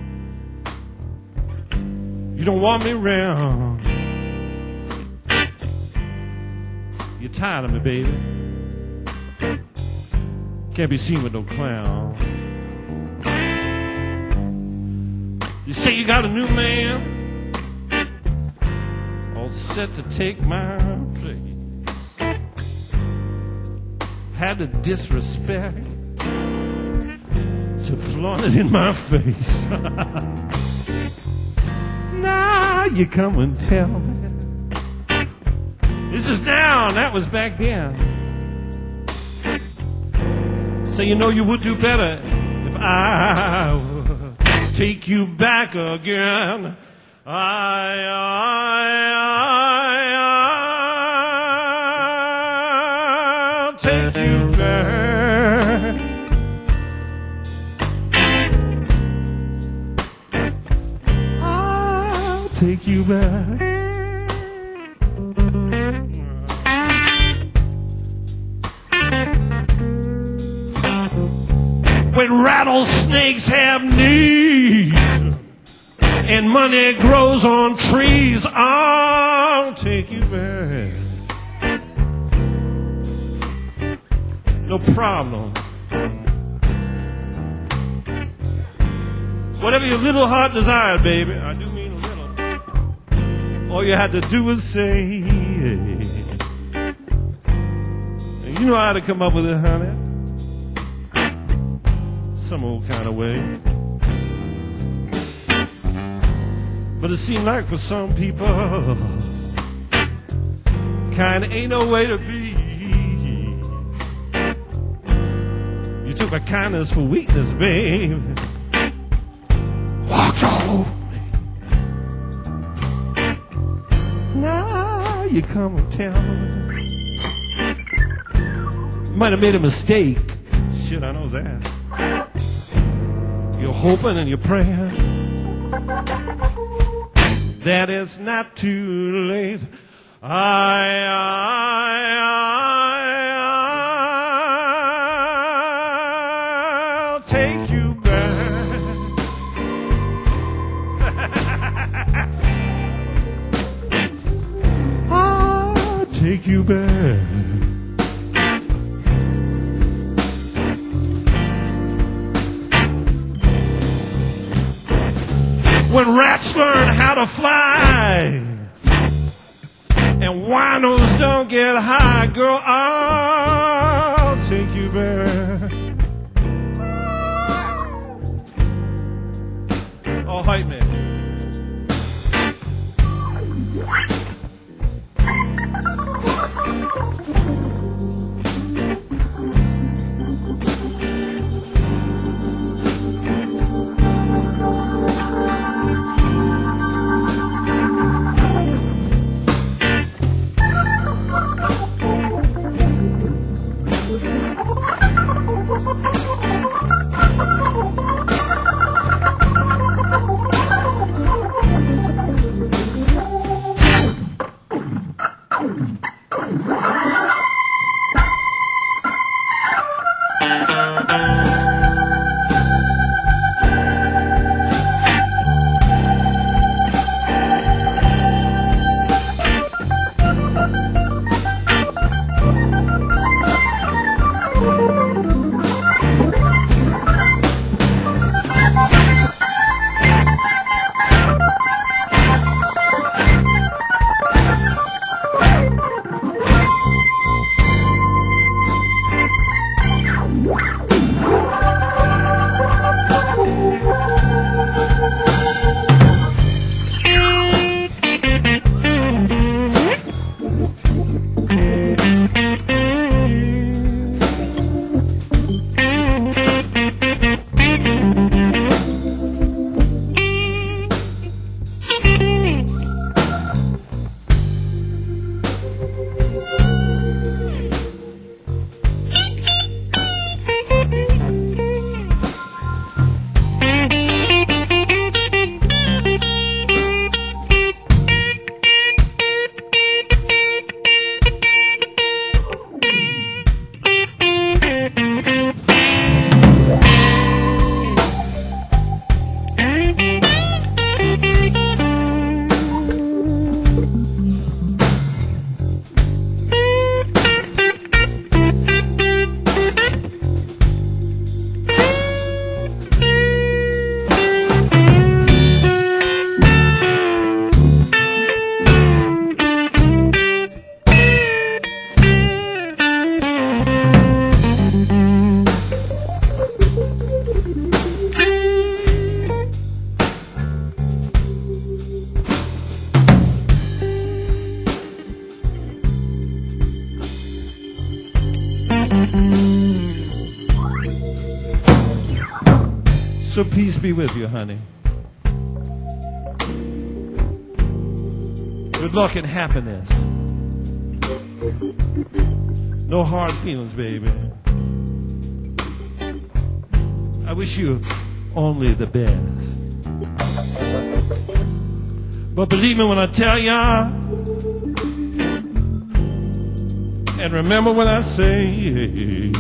S6: you don't want me around. You're tired of me, baby. Can't be seen with no clown. You say you got a new man, all set to take my place. Had the disrespect to flaunt it in my face. Now you come and tell me. This is now, and that was back then. So you know you would do better if I would take you back again. I, I, I, I'll take you back. I'll take you back. When rattlesnakes have knees and money grows on trees, I'll take you back. No problem. Whatever your little heart desired, baby, I do mean a little. All you had to do was say, you know how to come up with it, honey. Some old kind of way. But it seemed like for some people, kinda ain't no way to be. You took my kindness for weakness, babe. Walked all over me. Now you come and tell me. Might have made a mistake. Shit, I know that. You're hoping and you're praying that it's not too late. I, I, I, I'll take you back. I'll take you back. When rats learn how to fly and winos don't get high, girl, I'll take you back. Oh, hype me. of peace be with you, honey. Good luck and happiness. No hard feelings, baby. I wish you only the best. But believe me when I tell ya, and remember when I say,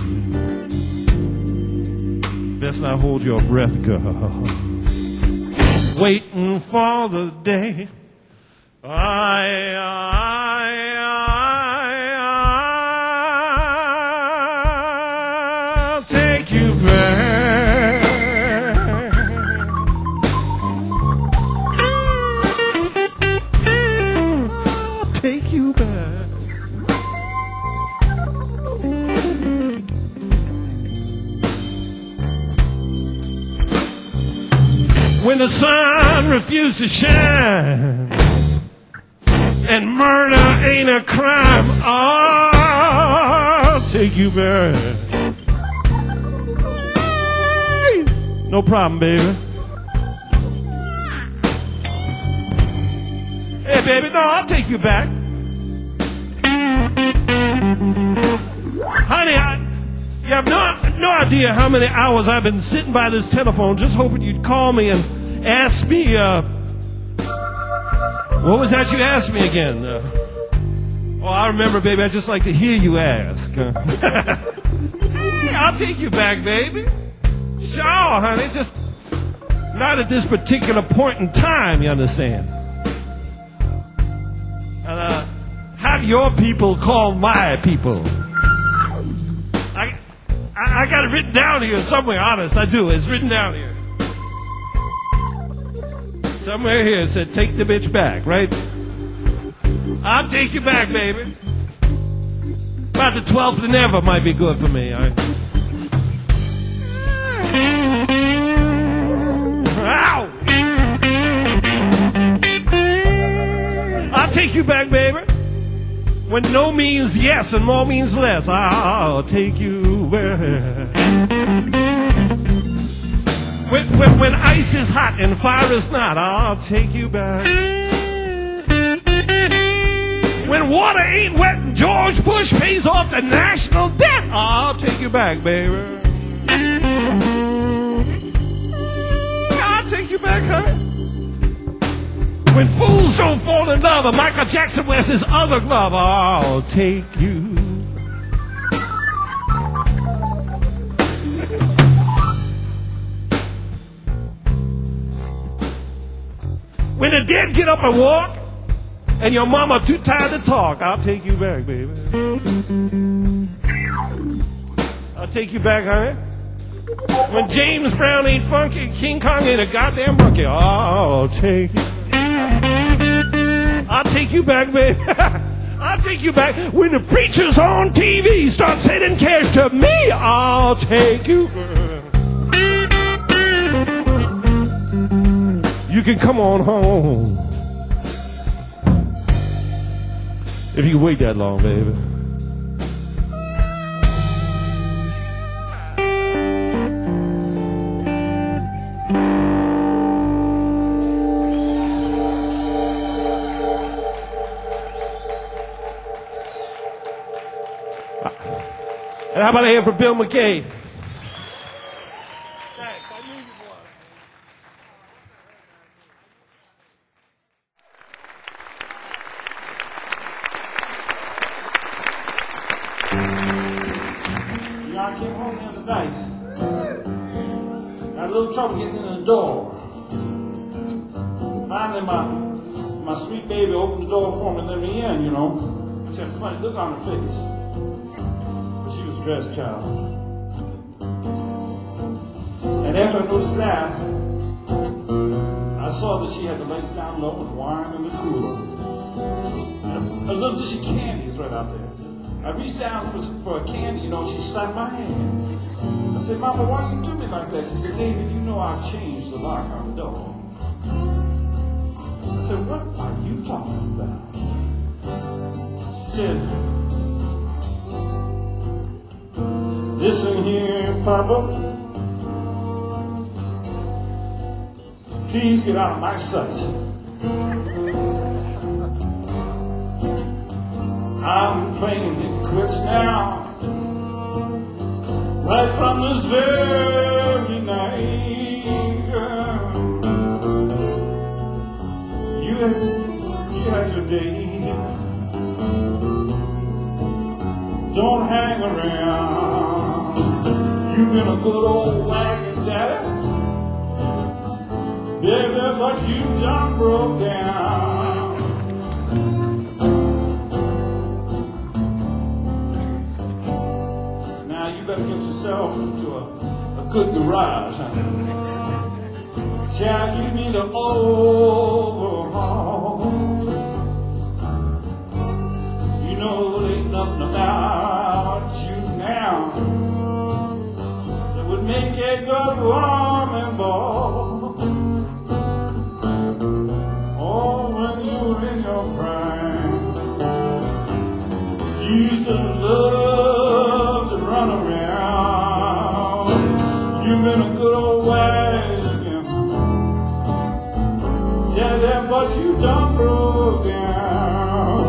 S6: best not hold your breath, girl. Waiting for the day I, I, I, I'll take you back. I'll take you back. When the sun refused to shine and murder ain't a crime, I'll take you back. No problem, baby. Hey, baby, no, I'll take you back. Honey, I, you have no, no idea how many hours I've been sitting by this telephone just hoping you'd call me and ask me, uh, what was that you asked me again? Uh, oh, I remember, baby, I'd just like to hear you ask. Uh, I'll take you back, baby. Sure, honey, just not at this particular point in time, you understand? And, uh, have your people call my people. I, I, I got it written down here somewhere, honest, I do. It's written down here. Somewhere here it said, take the bitch back, right? I'll take you back, baby. About the twelfth and ever might be good for me, all right? Ow! I'll take you back, baby. When no means yes and more means less, I'll take you back. When, when, when ice is hot and fire is not, I'll take you back. When water ain't wet and George Bush pays off the national debt, I'll take you back, baby. I'll take you back, honey. When fools don't fall in love and Michael Jackson wears his other glove, I'll take you. When the dead get up and walk, and your mama too tired to talk, I'll take you back, baby. I'll take you back, honey. When James Brown ain't funky, King Kong ain't a goddamn monkey, I'll take you. I'll take you back, baby. I'll take you back. When the preachers on T V start sending cash to me, I'll take you back. You can come on home. If you wait that long, baby. And how about I hear for Bill McKay? Thanks, I knew you would. You know, I came home the other night. Had a little trouble getting in the door. Finally, my my sweet baby opened the door for me and let me in, you know. She had a funny look on her face. She was dressed, child. And after I noticed that, I saw that she had the lights down low and wine in the cooler. And a, a little dish of candy is right out there. I reached down for, for a candy, you know, and she slapped my hand. I said, Mama, why you do me like that? She said, David, you know I've changed the lock on the door. I said, what are you talking about? She said, listen here, Papa. Please get out of my sight. I'm playing it quits now. Right from this very night, girl. You had, you had your day. Don't hang around. You've been a good old wagon daddy, baby, but you done broke down. Now you better get yourself to a, a good garage, honey. Child, you need an overhaul. You know there ain't nothing about you now that would make a good woman ball. Oh, when you were in your prime, you used to love to run around. You've been a good old wagon, yeah, yeah, but you done broke down.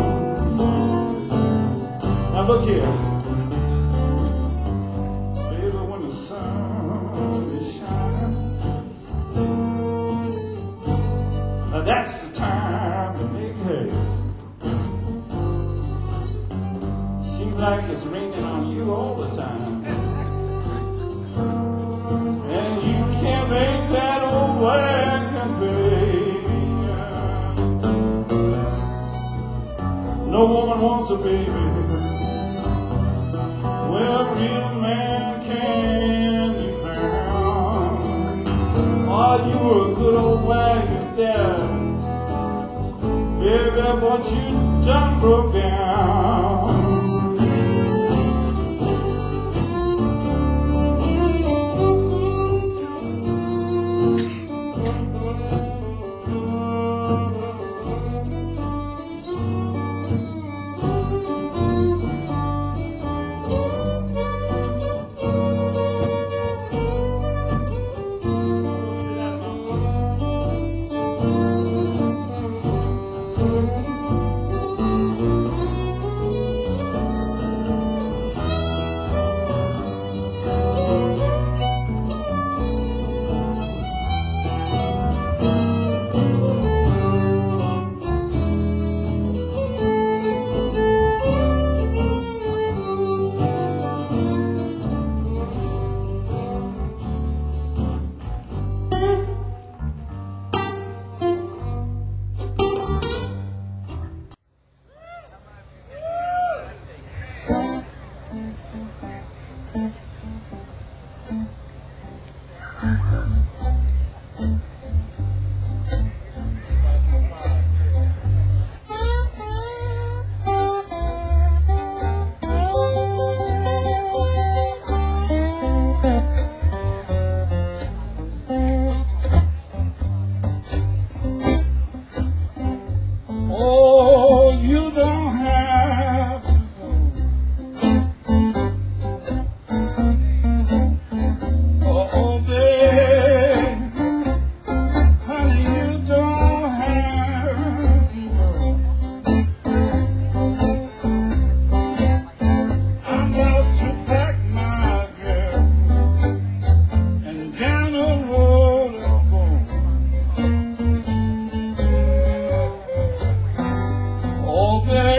S6: Now look here, baby, when the sun is shining, now that's the time to make hay. Seems like it's raining on you all the time, and you can't make that old wagon pay. No woman wants a baby. Well, a real man can be found. Oh, you were a good old wagon dad, baby, but you done broke down. Oh, baby.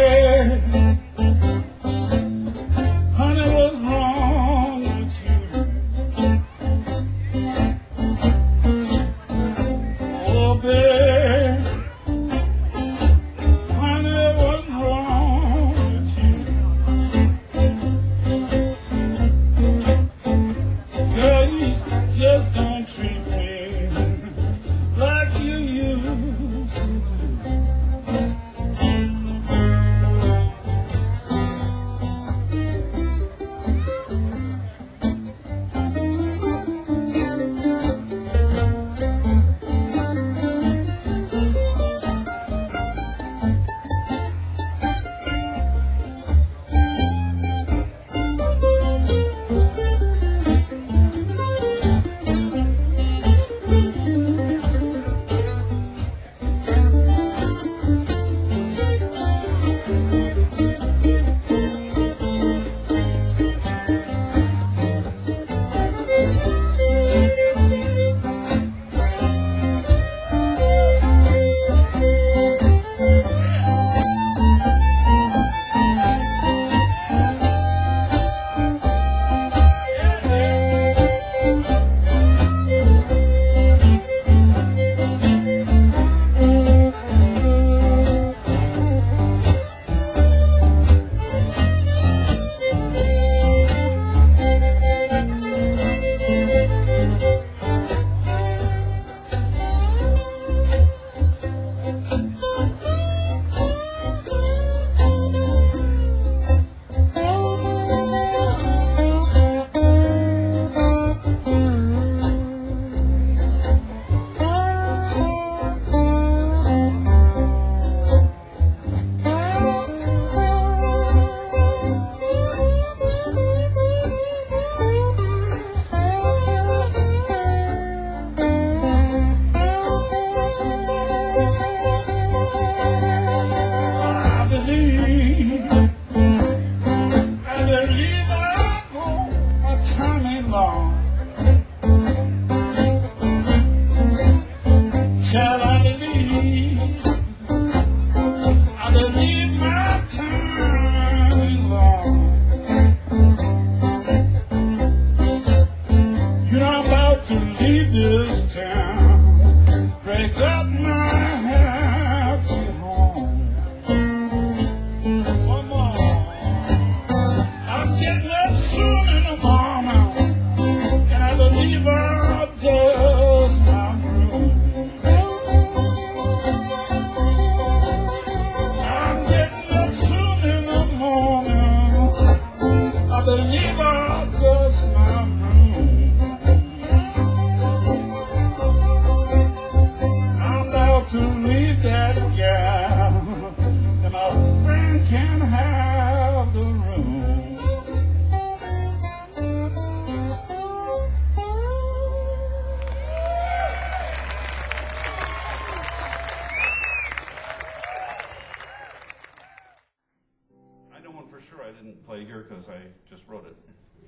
S7: sure I didn't play here because I just wrote it.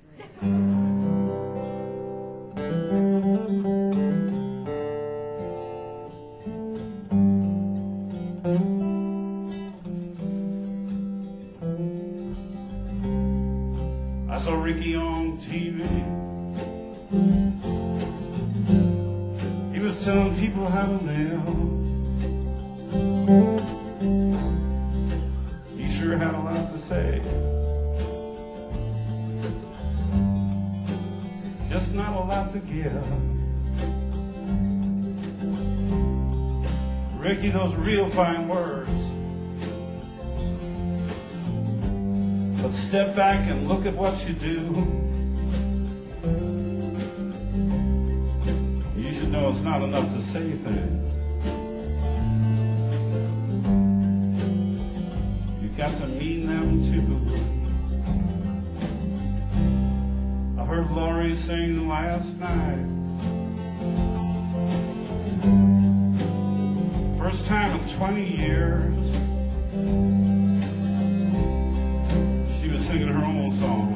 S7: I saw Ricky on T V. He was telling people how to live. He sure had a lot to say. Just not a lot to give. Ricky, those real fine words. But step back and look at what you do. You should know it's not enough to say things. You've got to mean them too. I heard Laurie sing last night. First time in twenty years. She was singing her own song.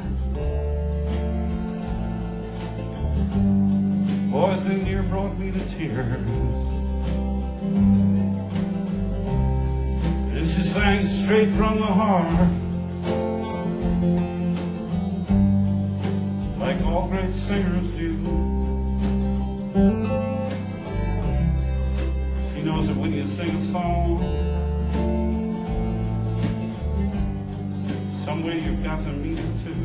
S7: Boys in here brought me to tears. And she sang straight from the heart, like all great singers do. She knows that when you sing a song, some way you've got to mean it too.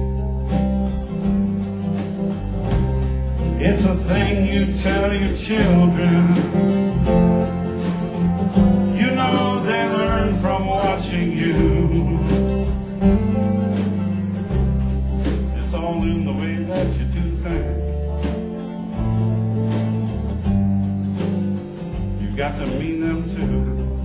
S7: It's a thing you tell your children. You know they learn from watching you. It's all in the way that you do things. You've got to mean them too.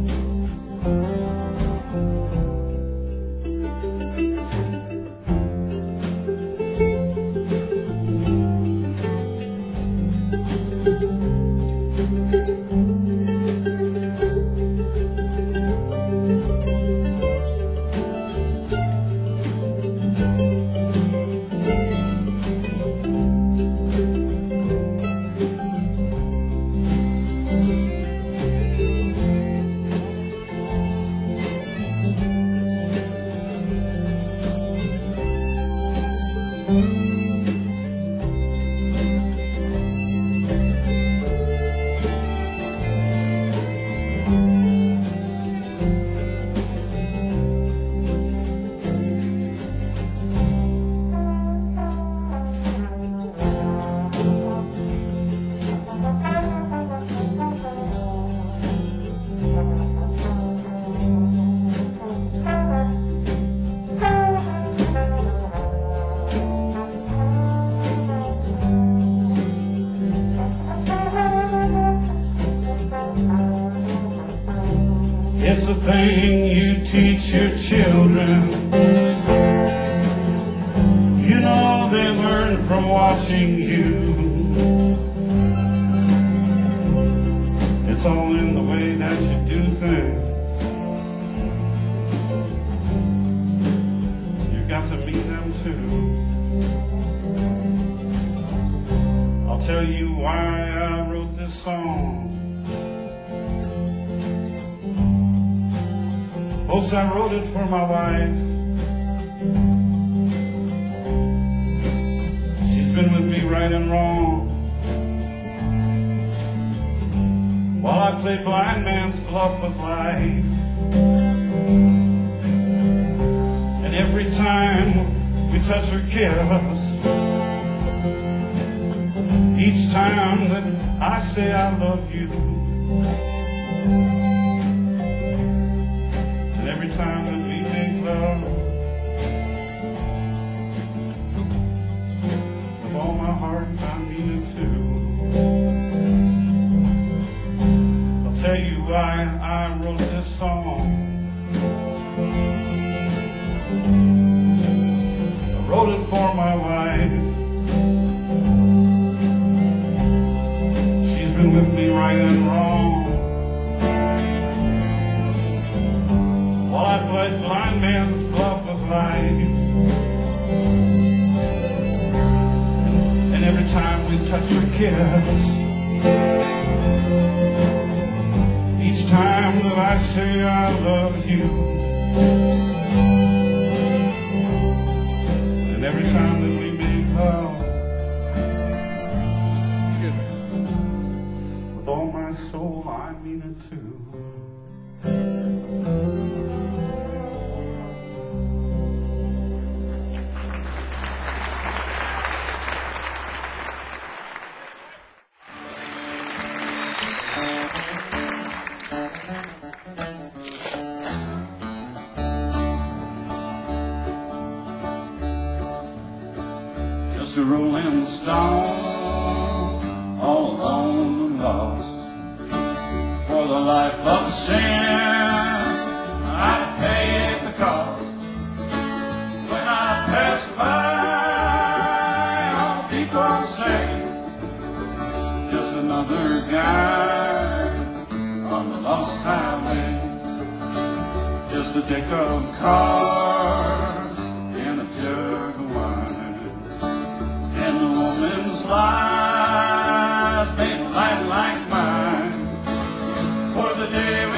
S7: It's a thing you teach your children. You know they learn from watching you. It's all in the way that you do things. You've got to mean them too. I'll tell you why I wrote this song. Most I wrote it for my wife. She's been with me right and wrong, while I play blind man's bluff with life. And every time we touch or kiss, each time that I say I love you, every time that we make love, with all my heart I mean it too. I'll tell you why I wrote this song. I wrote it for my wife. She's been with me right and wrong, while I play that blind man's bluff of life. And every time we touch or kiss, each time that I say I love you, and every time that we make love, with all my soul I mean it too. Just a rolling stone, all alone and lost. For the life of sin, I paid the cost. When I passed by, all people say, just another guy on the lost highway. Just a deck of cards and a jug of wine. And a woman's life made a life like mine. For the day we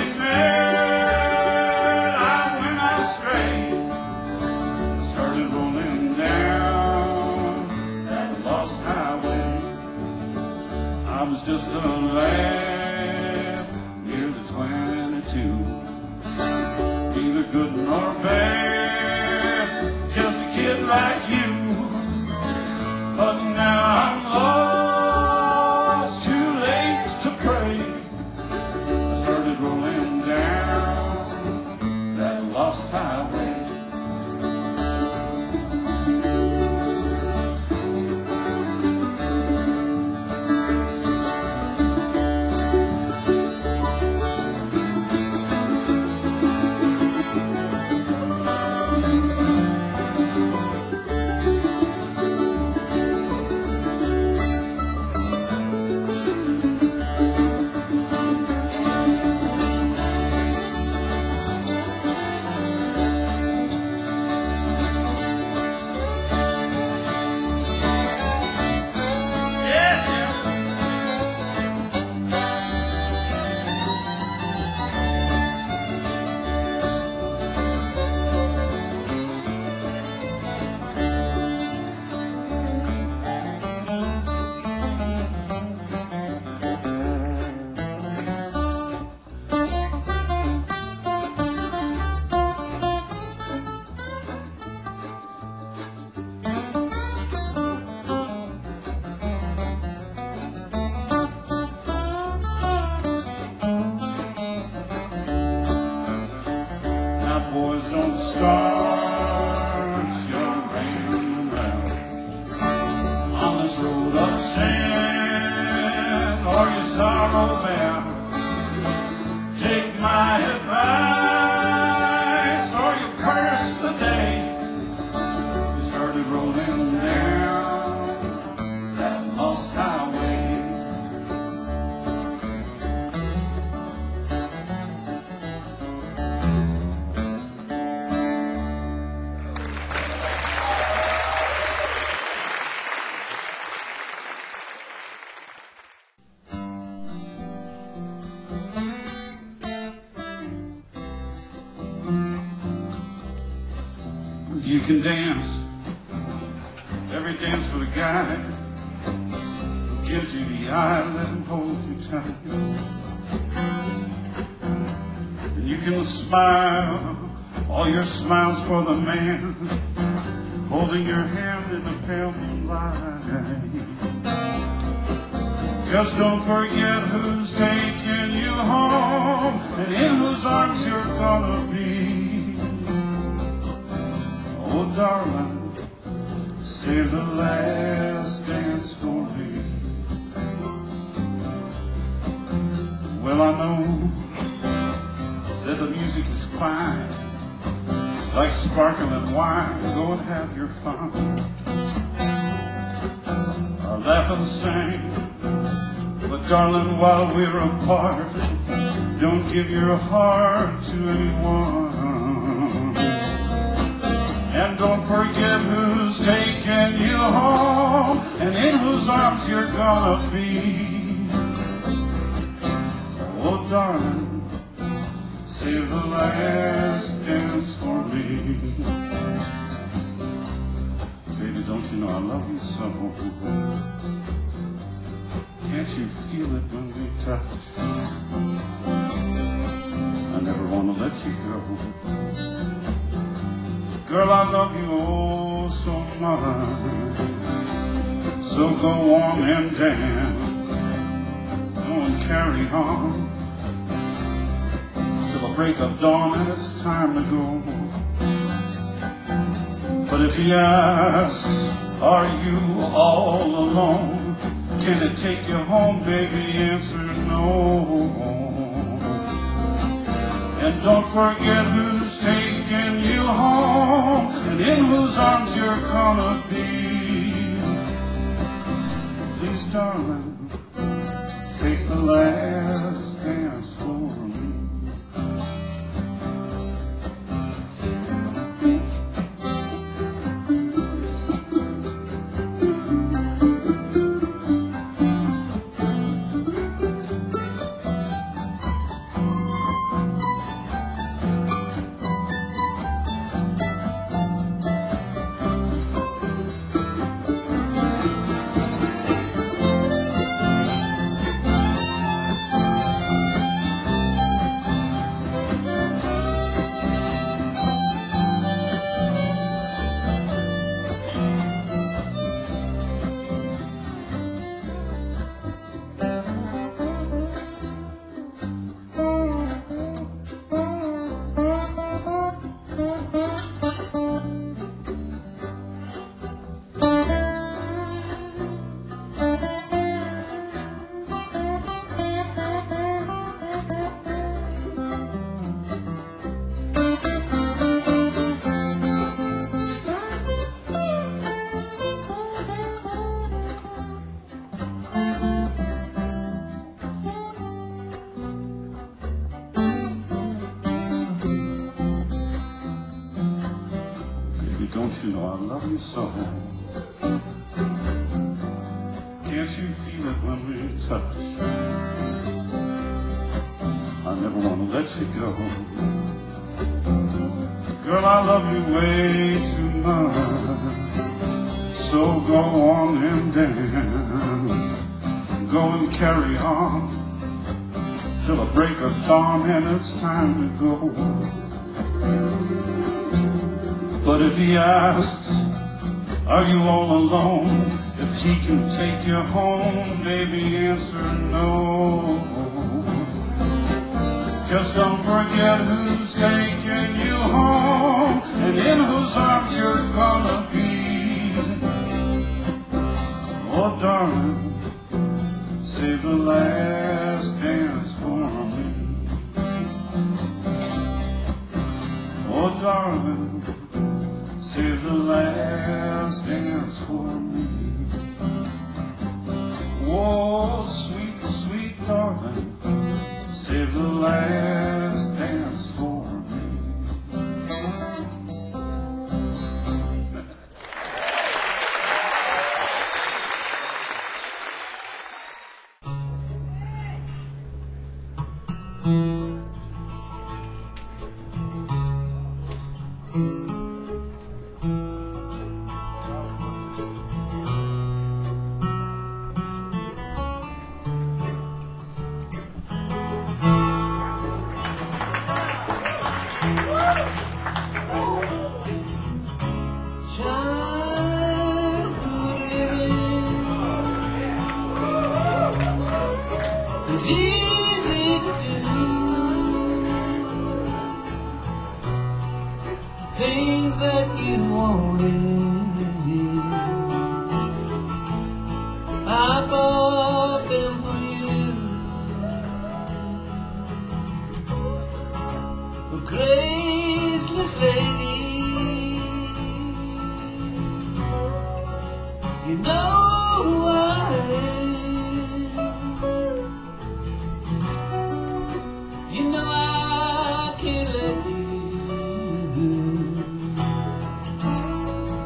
S7: met, I went astray. Started rolling down that lost highway. I was just a lad, nearly twenty-two. Neither good nor bad, just a kid like you. But now I'm lost, too late to pray. I started rolling down that lost highway. Boys, don't start your raining around on this road of sin, or your sorrow bound. Take my advice, or you curse the day you started rolling down that lost highway. You can dance, every dance for the guy who gives you the eye, let him hold you tight. And you can smile, all your smiles for the man holding your hand in the pale moonlight. Just don't forget who's taking you home and in whose arms you're gonna be. Oh, darling, save the last dance for me. Well, I know that the music is fine, like sparkling wine. Go and have your fun. I'll laugh and sing, but darling, while we're apart, don't give your heart to anyone. forget who's taking you home and in whose arms you're gonna be. Oh, darling, save the last dance for me. Baby, don't you know I love you so? Can't you feel it when we touch? I never want to let you go. Girl, I love you oh so much. So go on and dance. Go and carry on till the break of dawn and it's time to go. But if he asks, are you all alone? Can it take you home, baby? Answer no. And don't forget who's taking you home and in whose arms you're gonna be. Please, darling, take the last dance for me. Don't you know I love you so? Can't you feel it when we touch? I never want to let you go. Girl, I love you way too much. So go on and dance. Go and carry on till the break of dawn and it's time to go. But if he asks, are you all alone? If he can take you home, baby, answer no. Just don't forget who's taking you home and in whose arms you're gonna be. Oh, darling, save the last dance for me. Oh, darling, save the last dance for me. Oh, sweet, sweet darling, save the last dance for me.
S8: It's easy to do things that you wanted. I bought them for you, a graceless lady. You know who I am. You know I can't let you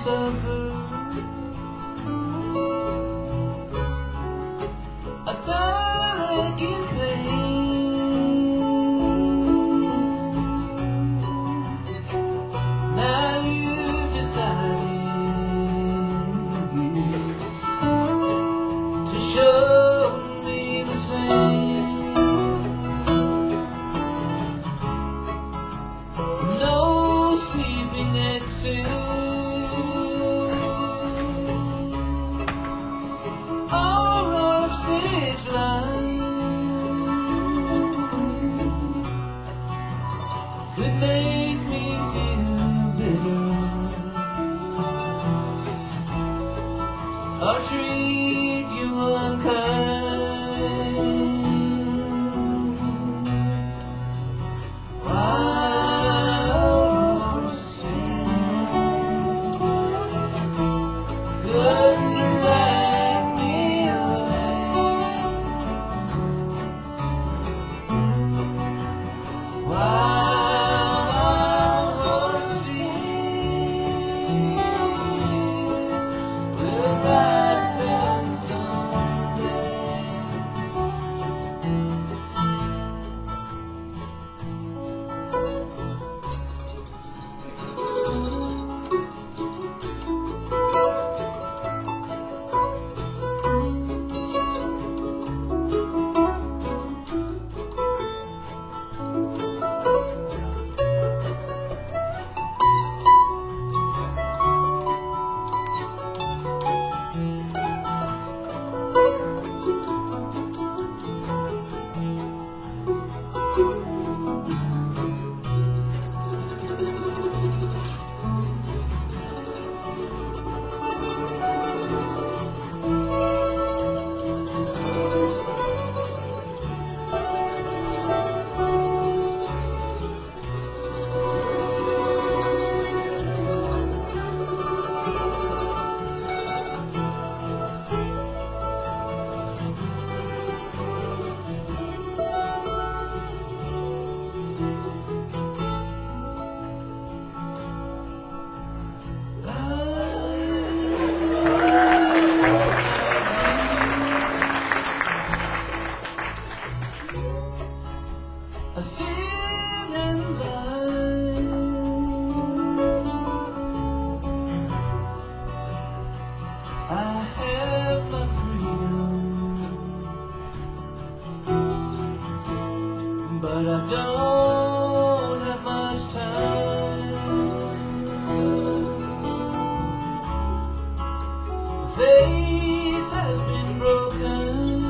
S8: suffer. I thought in pain. Now you've decided to show me the same. No sleeping exhale. All of stage line could make me feel better or treat you unkind. Wow, couldn't drag me away. Wild horses will ride them someday. A sin and line. I have my freedom, but I don't have much time. Faith has been broken.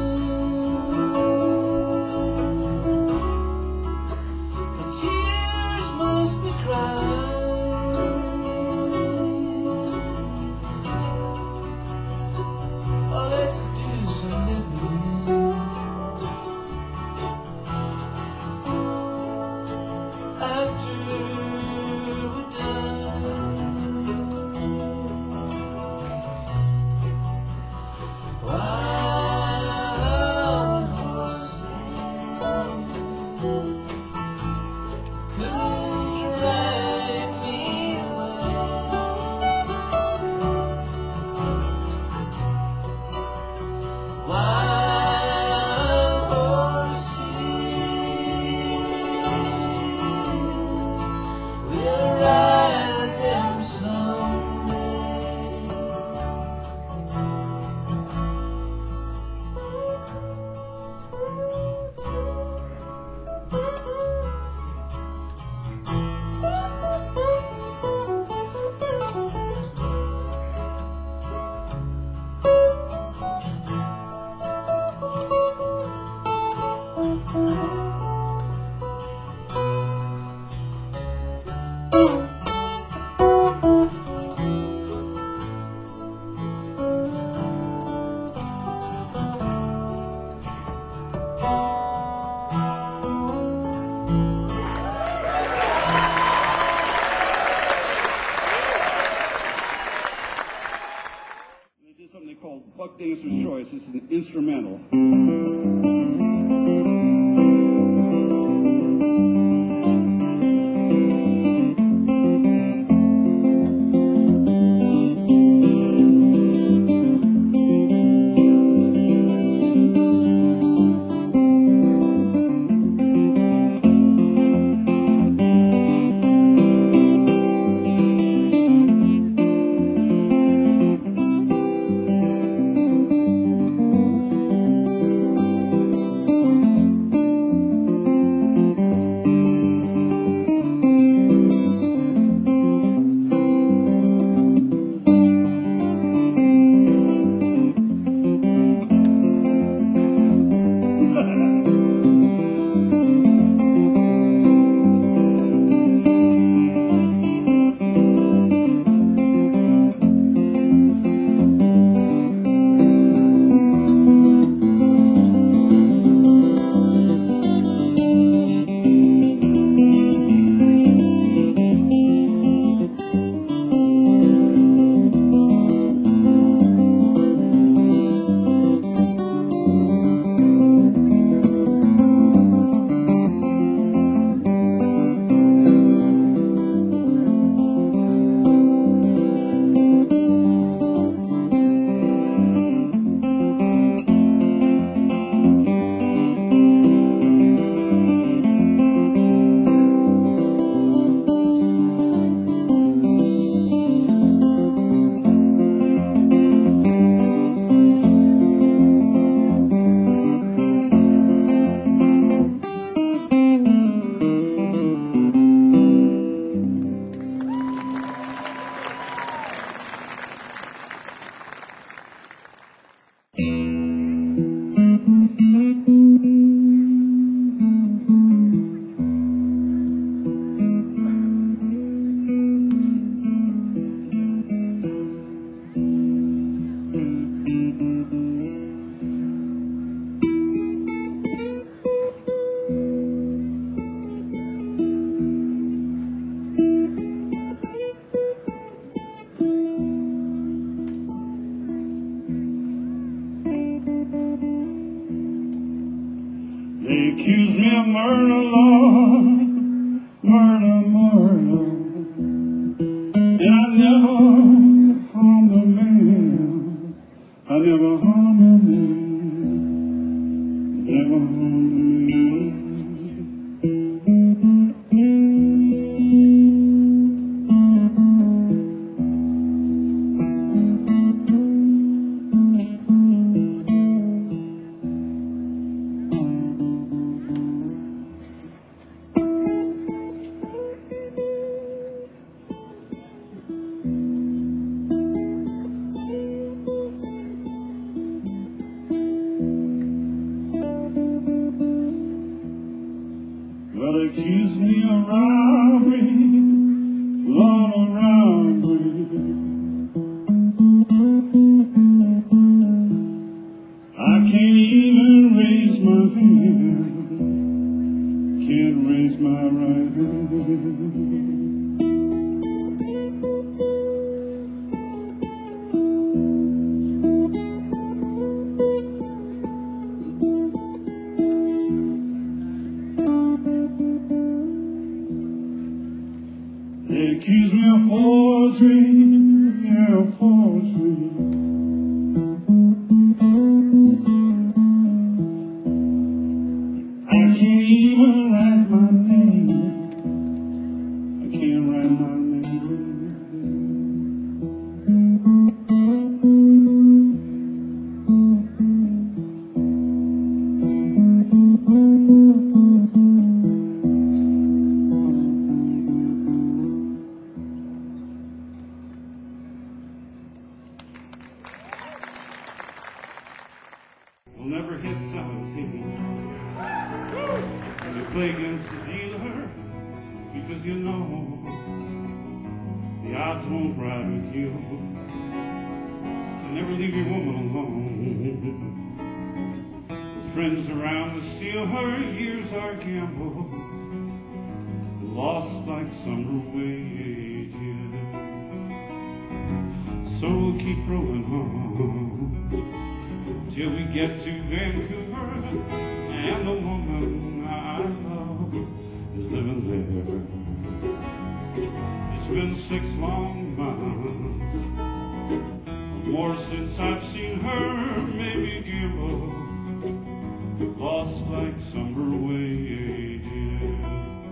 S8: Tears must be cried. Oh, let's do some living. After we're done. Wild horses couldn't drag me away. Wild horses will ride them someday.
S7: They did something they called Buck Dancer's Choice. It's an instrumental. accuse me of murder, Lord, murder, murder. And I never harmed a man, I never harmed a man, never harmed a man. Well, they accuse me of robbery, Lord, of robbery. I can't even raise my hand, can't raise my right hand. They accuse me of forgery, yeah, forgery. I can't even write my name, I can't write my name. We'll never hit seventeen. And you play against the dealer because you know the odds won't ride with you. You never leave your woman alone. With friends around to steal her, years are gambled, lost like summer wages. So we'll keep rolling home till we get to Vancouver, and the woman I love is living there. It's been six long months, more since I've seen her, maybe gamble, lost like summer wages.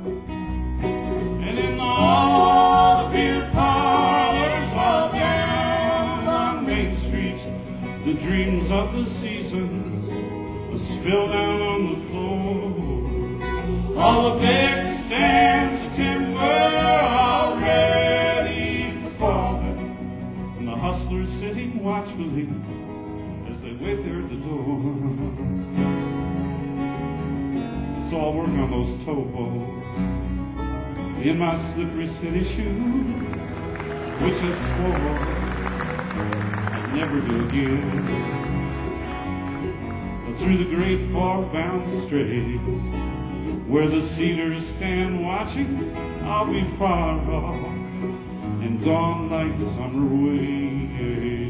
S7: And in all the beer parlors all down on Main Street, the dreams of the seasons are spilled down on the floor. All the big stands of timber are ready for falling, and the hustlers sitting watchfully as they wait there at the door. So I'll work on those towboats in my slippery city shoes, which I swore I'd never do again. But through the great fog-bound straits, where the cedars stand watching, I'll be far off and gone like summer wages.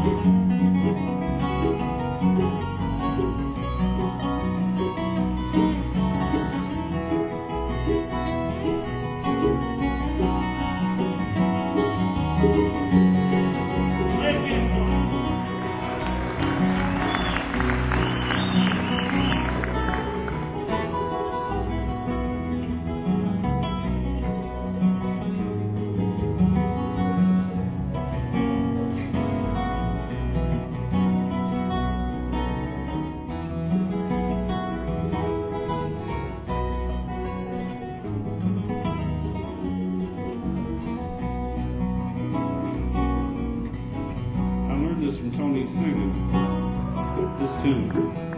S7: Singing this tune.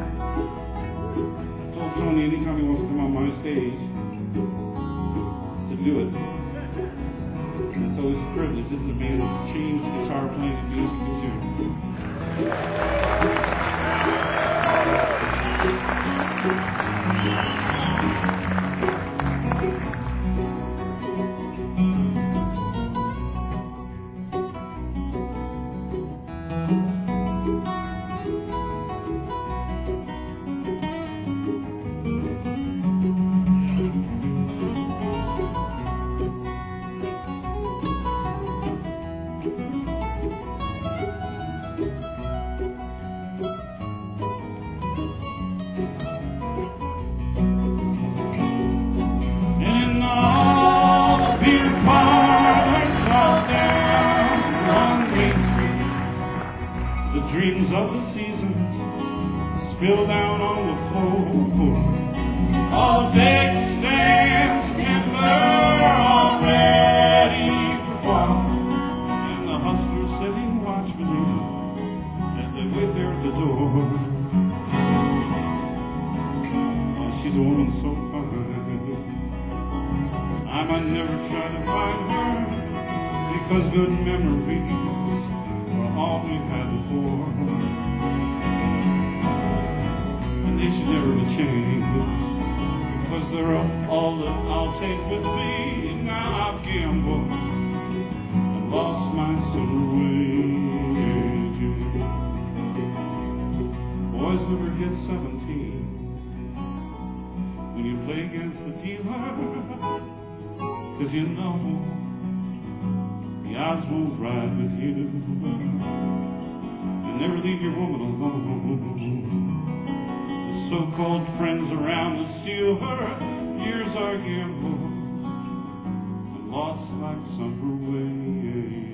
S7: I told Tony anytime he wants to come on my stage to do it. And it's always a privilege. This is a man that's changed the guitar playing and musical tune. Dreams of the season spill down on the floor. All the big stands timber already for fall, and the hustlers sitting watchfully as they wait there at the door. Oh, she's a woman so fine, I might never try to find her, because good memories all we had before, and they should never be changed, because they're all that I'll take with me. Now I've gambled and lost my summer wages. Boys never hit seventeen when you play against the dealer, cause you know the odds won't ride with you, and never leave your woman alone. The so-called friends around to steal her, years are gambled and lost like summer wages.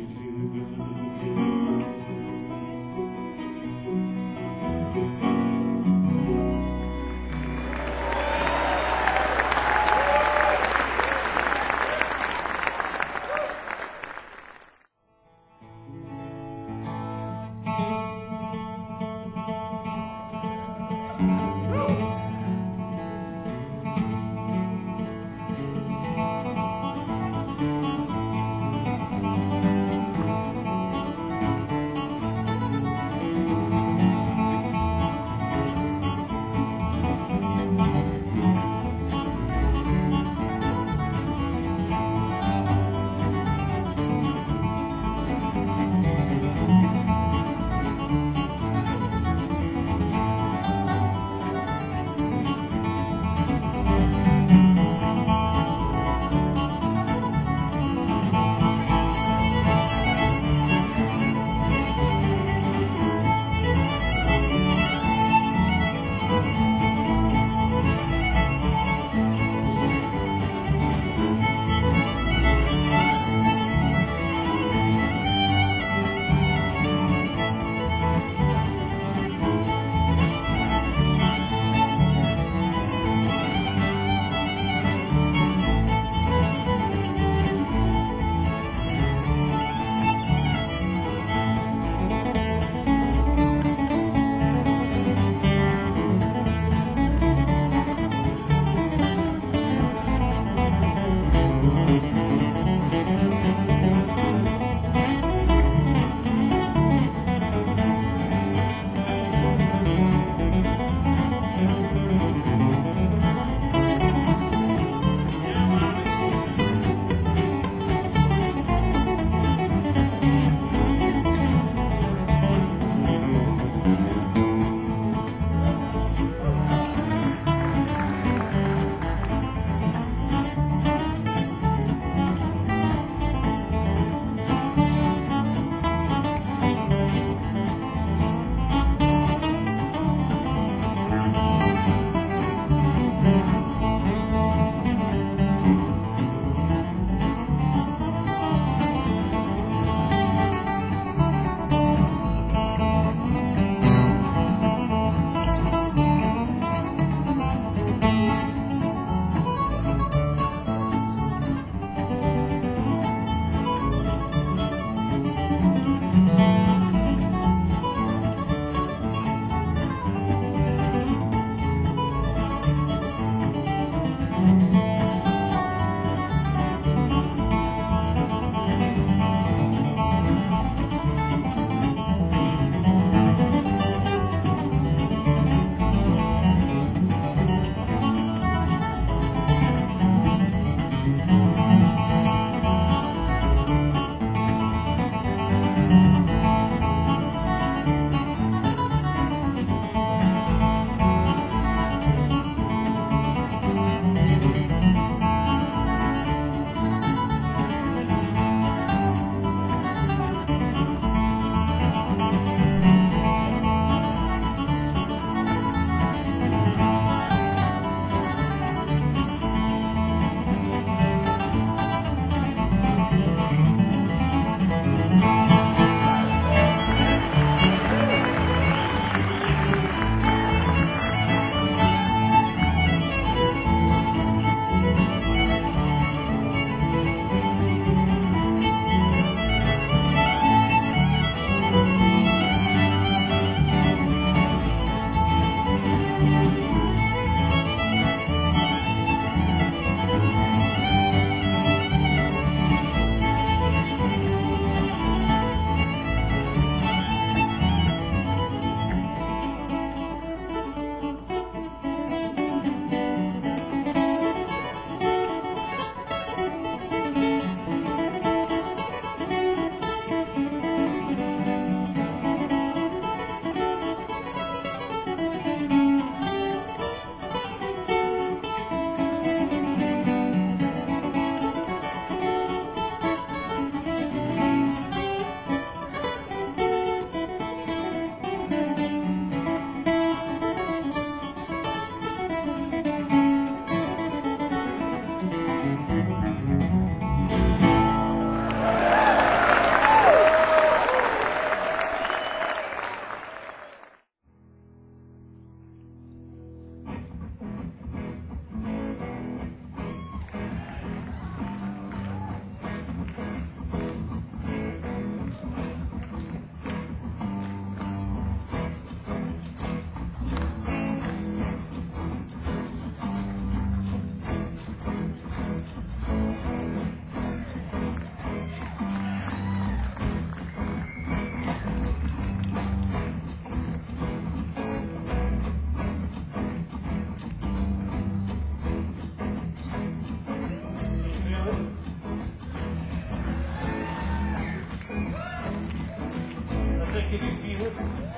S6: say, can you feel it?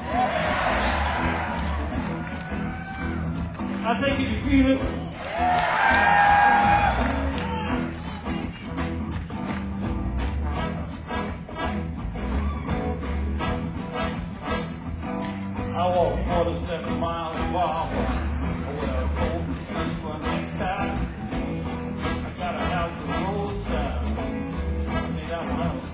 S6: I say, can you feel it? I walk forty-seven miles an hour. I wear a golden sleeve necktie. I got a house on the roadside. I made out of house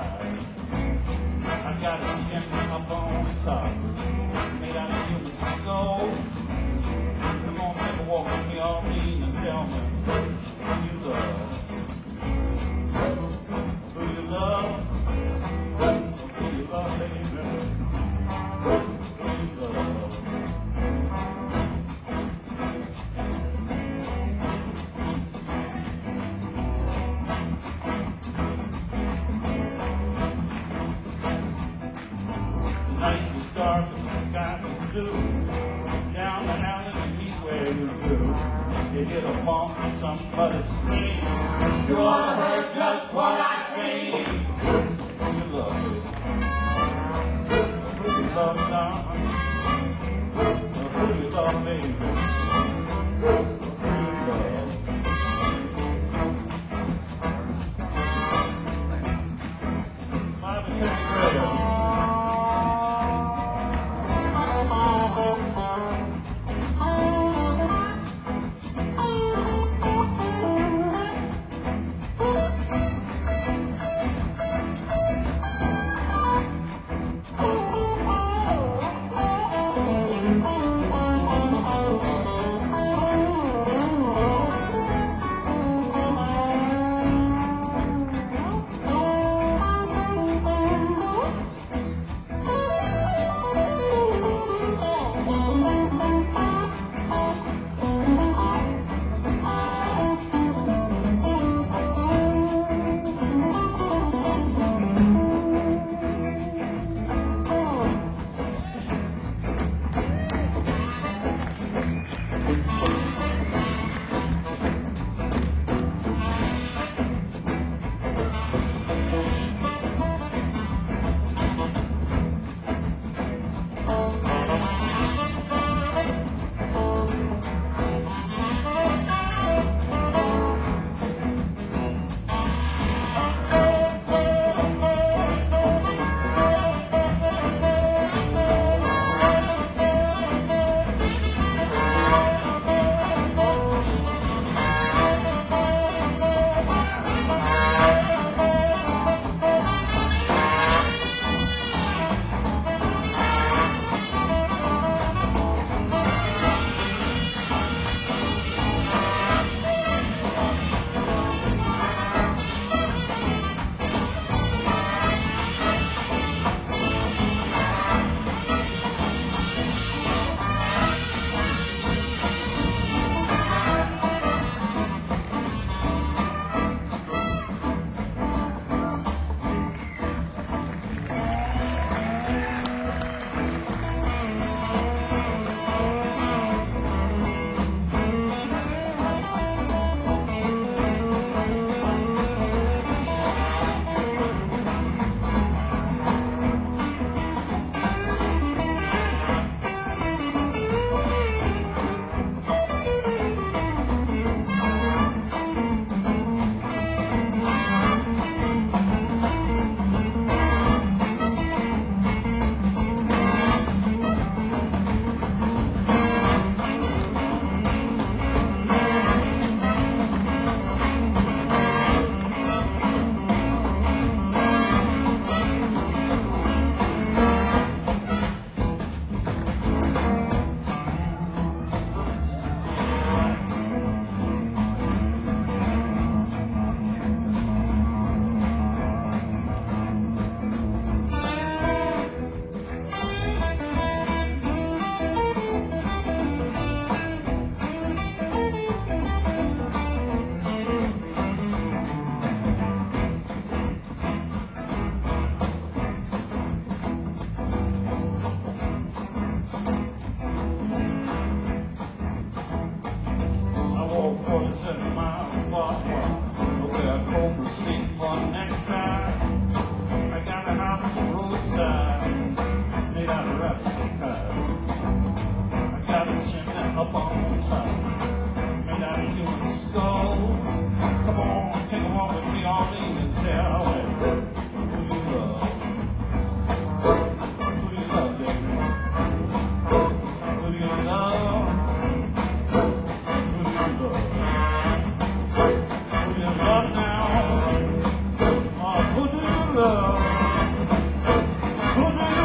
S6: I got a chimney up on top. Made out of human snow. Come on, baby, walk with me all mean and tell me who you love. Who you love? Who you love, baby? Dark and the sky was blue. Down the alley, the heat wave was blue. You hit a bump and somebody scream. You ought to heard just what I say. Who you love? Who you love now? Who you love, baby? Who you love? Five and ten grade.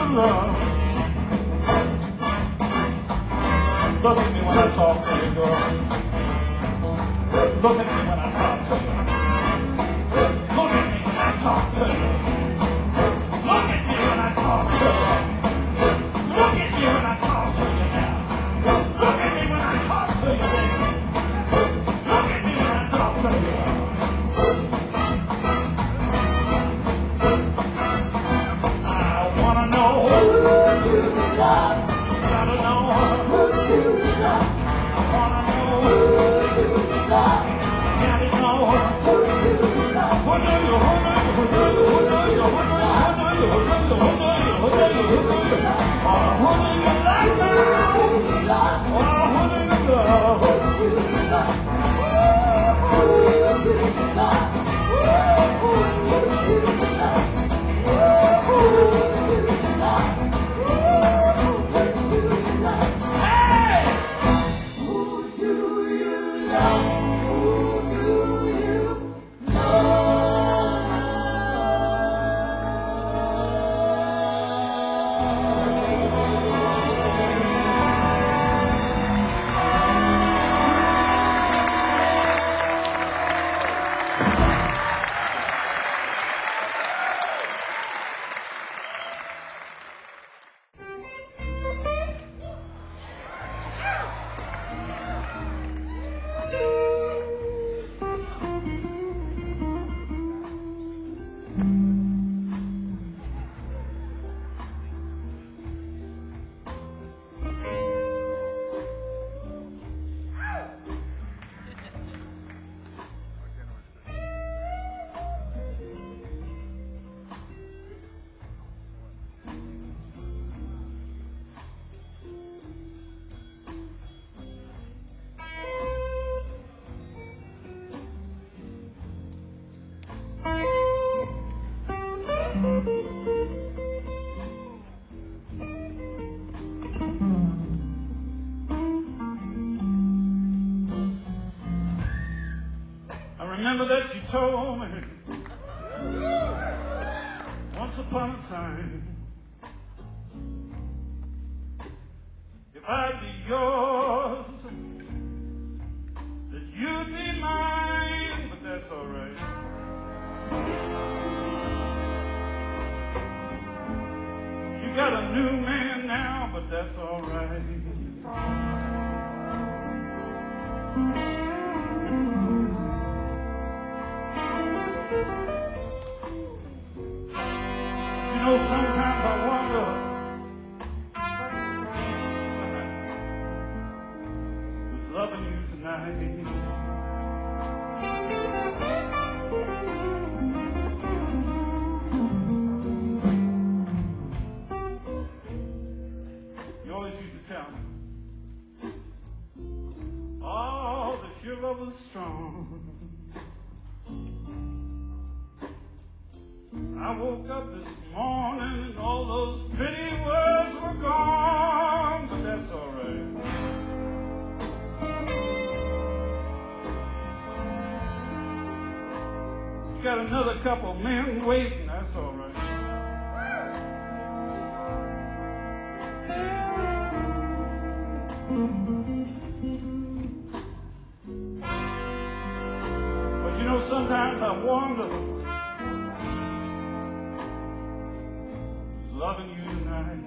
S6: in love. Look at me when I talk to you, girl. Look at me when I talk to you. Look at me when I talk to you. Look at me when I talk to you. Look at me when I talk to you now. Look at me when I talk to you, baby. Look at me when I talk to you. I wanna know who you love. Gotta know who you love. I wanna know who you love. Gotta know who you love. Who do you, who do you, who do you, who do you, who do you, who do you, who do you, who do you, who do you, who do you? Oh, who do you like now? Oh, who do you love? Who do you love? Who do you love? Who do you love? Who do you love? Remember that you told me once upon a time if I'd be yours that you'd be mine, but that's all right. You got a new man now, but that's all right. You know, sometimes I wonder who's loving you tonight. You always used to tell me, oh, that your love was strong. I woke up this morning and all those pretty words were gone, but that's all right. You got another couple men waiting, that's all right. But you know, sometimes I wonder loving you tonight.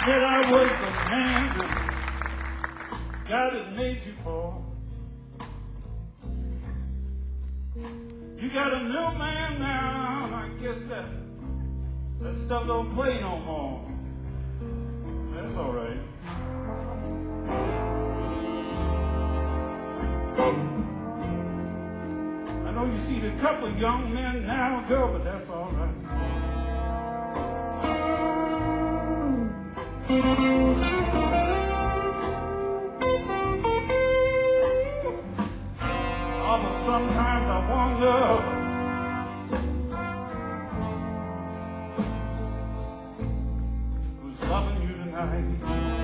S7: said I was the man that God had made you for. You got a new man now, and I guess that that stuff don't play no more. That's all right. I know you see a couple of young men now, girl, but that's all right. Oh, but sometimes I wonder who's loving you tonight.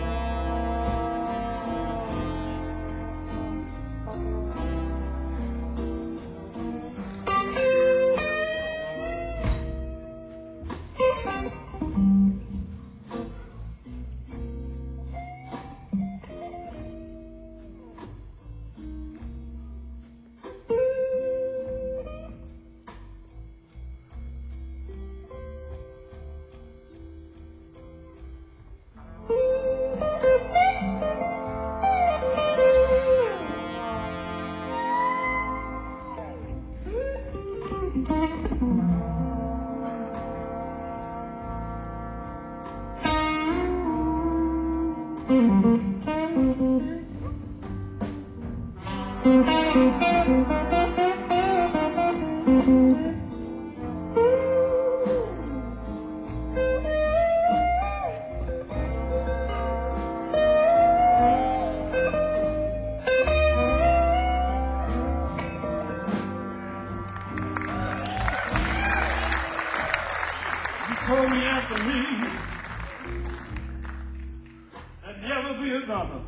S7: Told me after me, there'd never be another.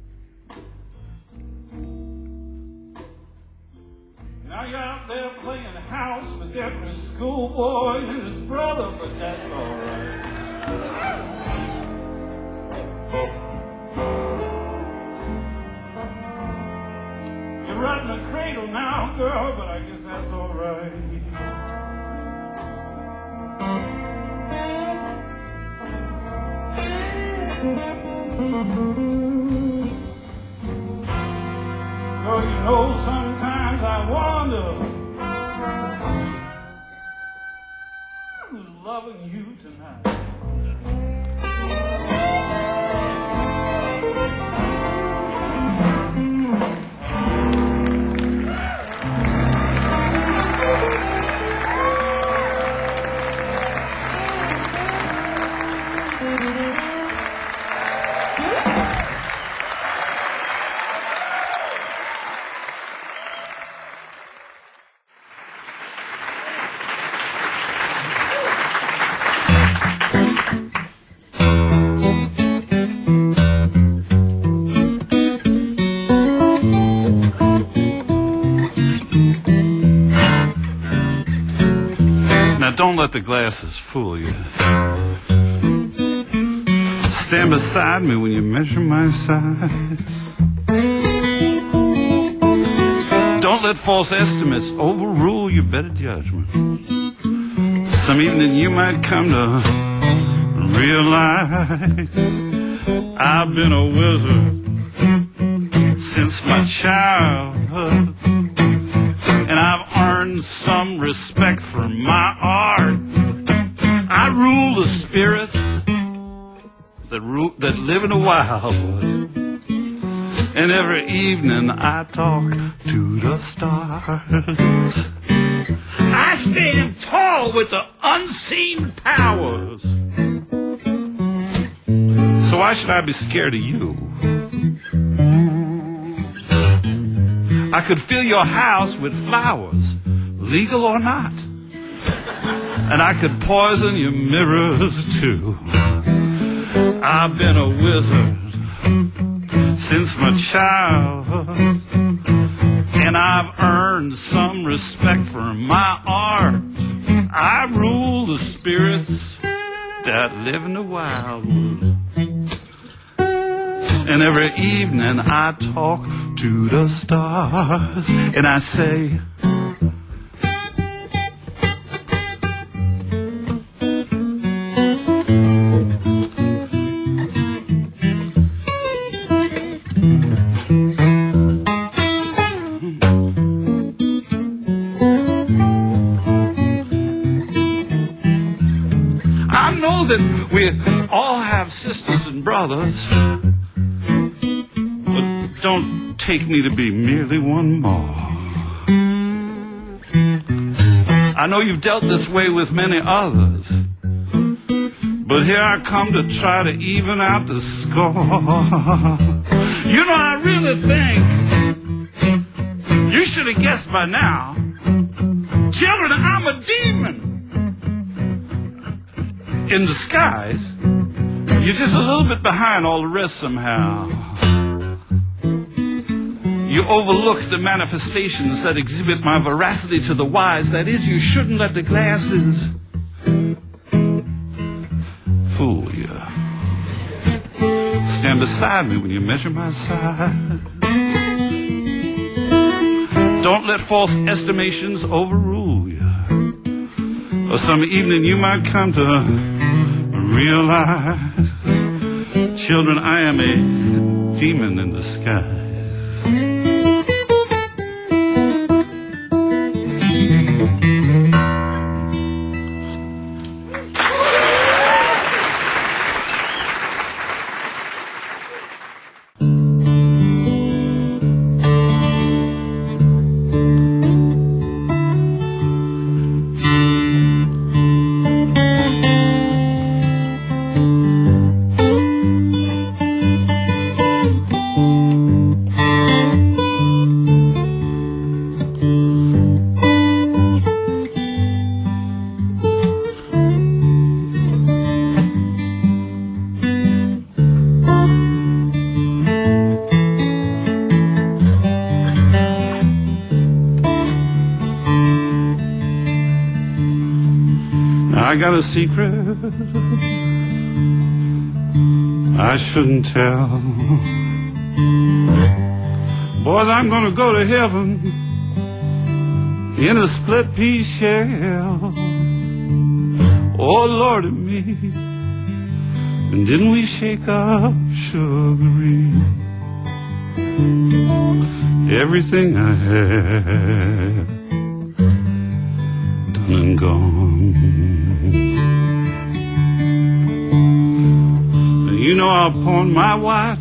S7: Now you're out there playing house with every schoolboy and his brother, but that's all right. You're riding a cradle now, girl, but I guess that's all right. Girl, you know, sometimes I wonder who's loving you tonight. Don't let the glasses fool you. Stand beside me when you measure my size. Don't let false estimates overrule your better judgment. Some evening you might come to realize I've been a wizard since my childhood, and I've earned some respect for my art. I rule the spirits that, ru- that live in the wildwood, and every evening I talk to the stars. I stand tall with the unseen powers, so why should I be scared of you? I could fill your house with flowers, legal or not. And I could poison your mirrors too. I've been a wizard since my childhood, and I've earned some respect for my art. I rule the spirits that live in the wildwood, and every evening I talk to the stars, and I say, know that we all have sisters and brothers, but don't take me to be merely one more. I know you've dealt this way with many others, but here I come to try to even out the score. You know, I really think you should have guessed by now. Children, I'm a demon in disguise. You're just a little bit behind all the rest somehow. You overlook the manifestations that exhibit my veracity to the wise. That is, you shouldn't let the glasses fool you. Stand beside me when you measure my size. Don't let false estimations overrule you. Or some evening you might come to realize, children, I am a demon in disguise. I got a secret I shouldn't tell. Boys, I'm gonna go to heaven in a split pea shell. Oh, Lord of me, and didn't we shake up sugary? Everything I had done and gone. You know, I pawned my watch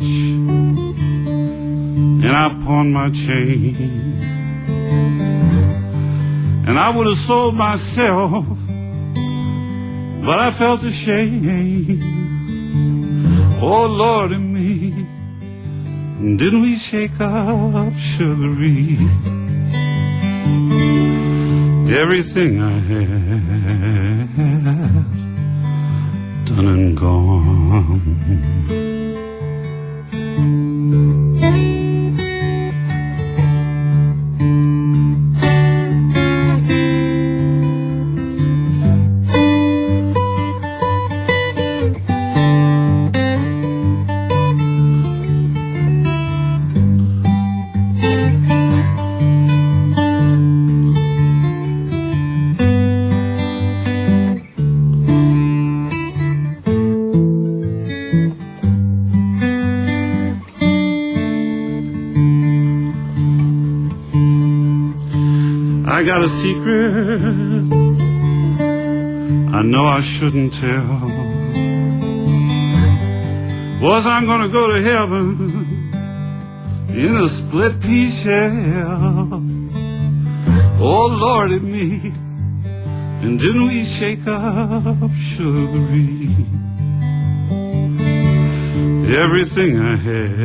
S7: and I pawned my chain, and I would have sold myself, but I felt ashamed. Oh, Lord and me, didn't we shake up sugary? Everything I had done and gone. I got a secret I know I shouldn't tell. Boys, I'm gonna go to heaven in a split pea shell. Oh, Lordy me, and didn't we shake up sugary? Everything I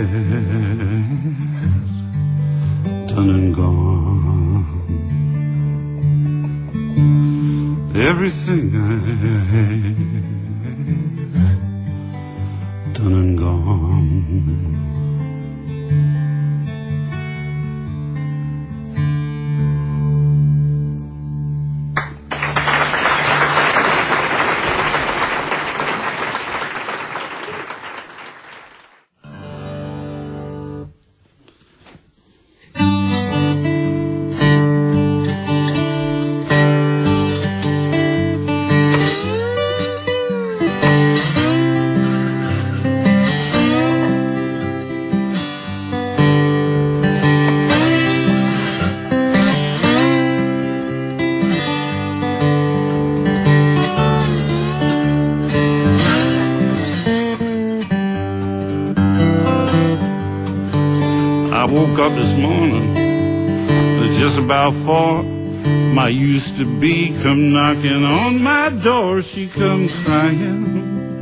S7: had done and gone. Everything I had done and gone. woke up this morning, it's just about four. My used to be come knocking on my door. She comes crying,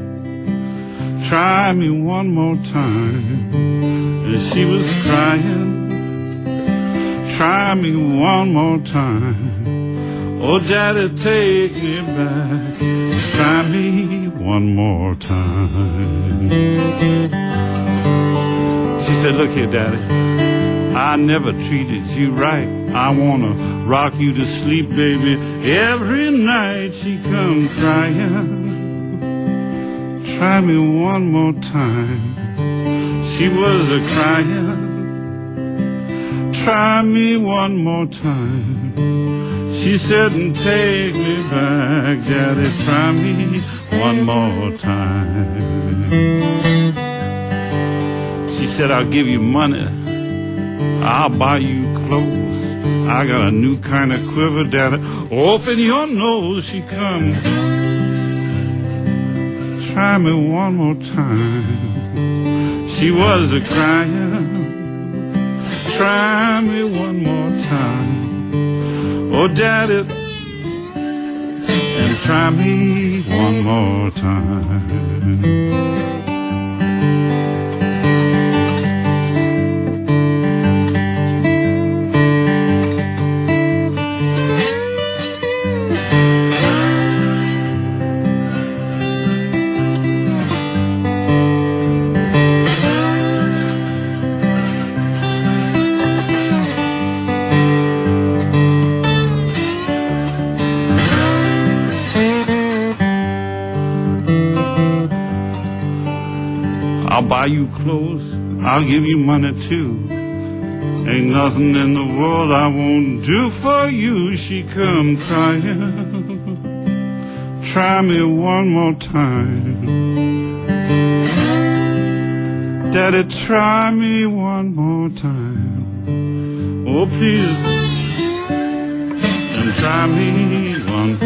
S7: try me one more time. And she was crying, try me one more time. Oh, Daddy, take me back, try me one more time. She said, look here, Daddy, I never treated you right. I wanna rock you to sleep, baby, every night. She comes crying, try me one more time. She was a crying, try me one more time. She said, and take me back, Daddy, try me one more time. She said, I'll give you money, I'll buy you clothes. I got a new kind of quiver, Daddy, open your nose. She comes, try me one more time. She was a crying, try me one more time. Oh, Daddy, and try me one more time. I'll buy you clothes, I'll give you money too. Ain't nothing in the world I won't do for you. She come crying, try me one more time. Daddy, try me one more time. Oh, please, and try me one.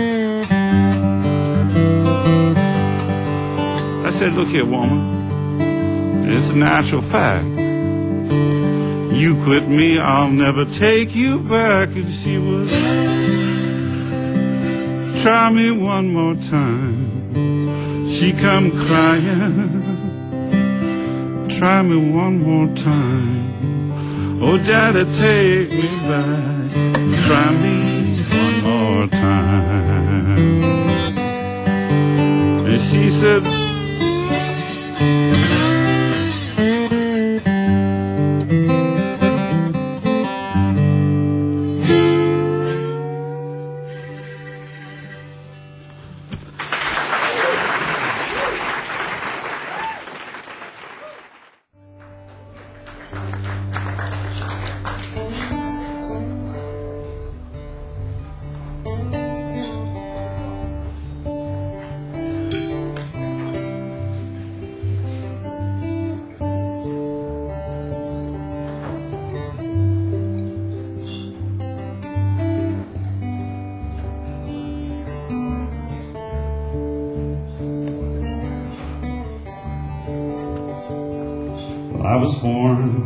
S7: I said, look here, woman, it's a natural fact. You quit me, I'll never take you back. And she was, try me one more time. She come crying, try me one more time. Oh, Daddy, take me back, try me one more time. And she said, I was born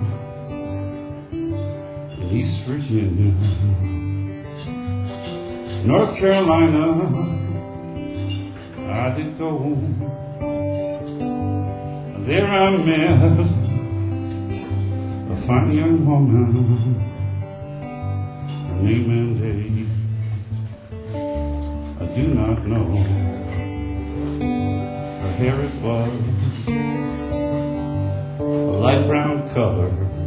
S7: in East Virginia, North Carolina, I did go. There I met a fine young woman, her name and age I do not know. Her hair it was light brown color.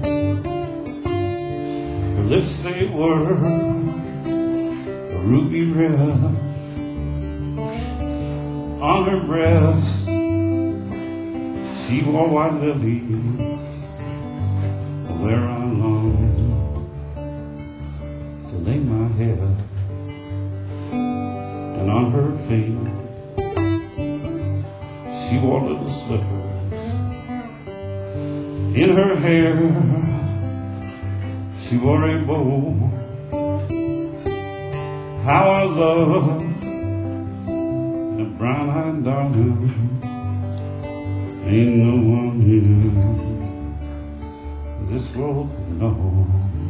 S7: Her lips they were a ruby red. On her breast she wore white lilies, where I longed to lay my head. And on her feet she wore little slippers. In her hair she wore a bow. How I love the brown-eyed darling. Ain't no one here this world can know.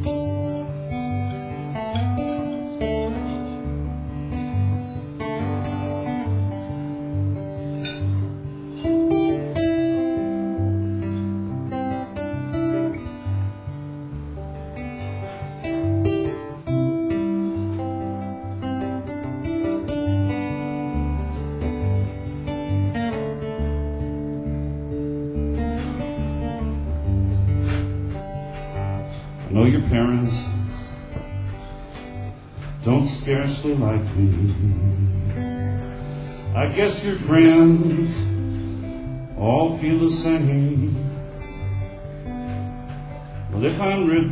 S7: I know your parents don't scarcely like me. I guess your friends all feel the same. Well, if I'm written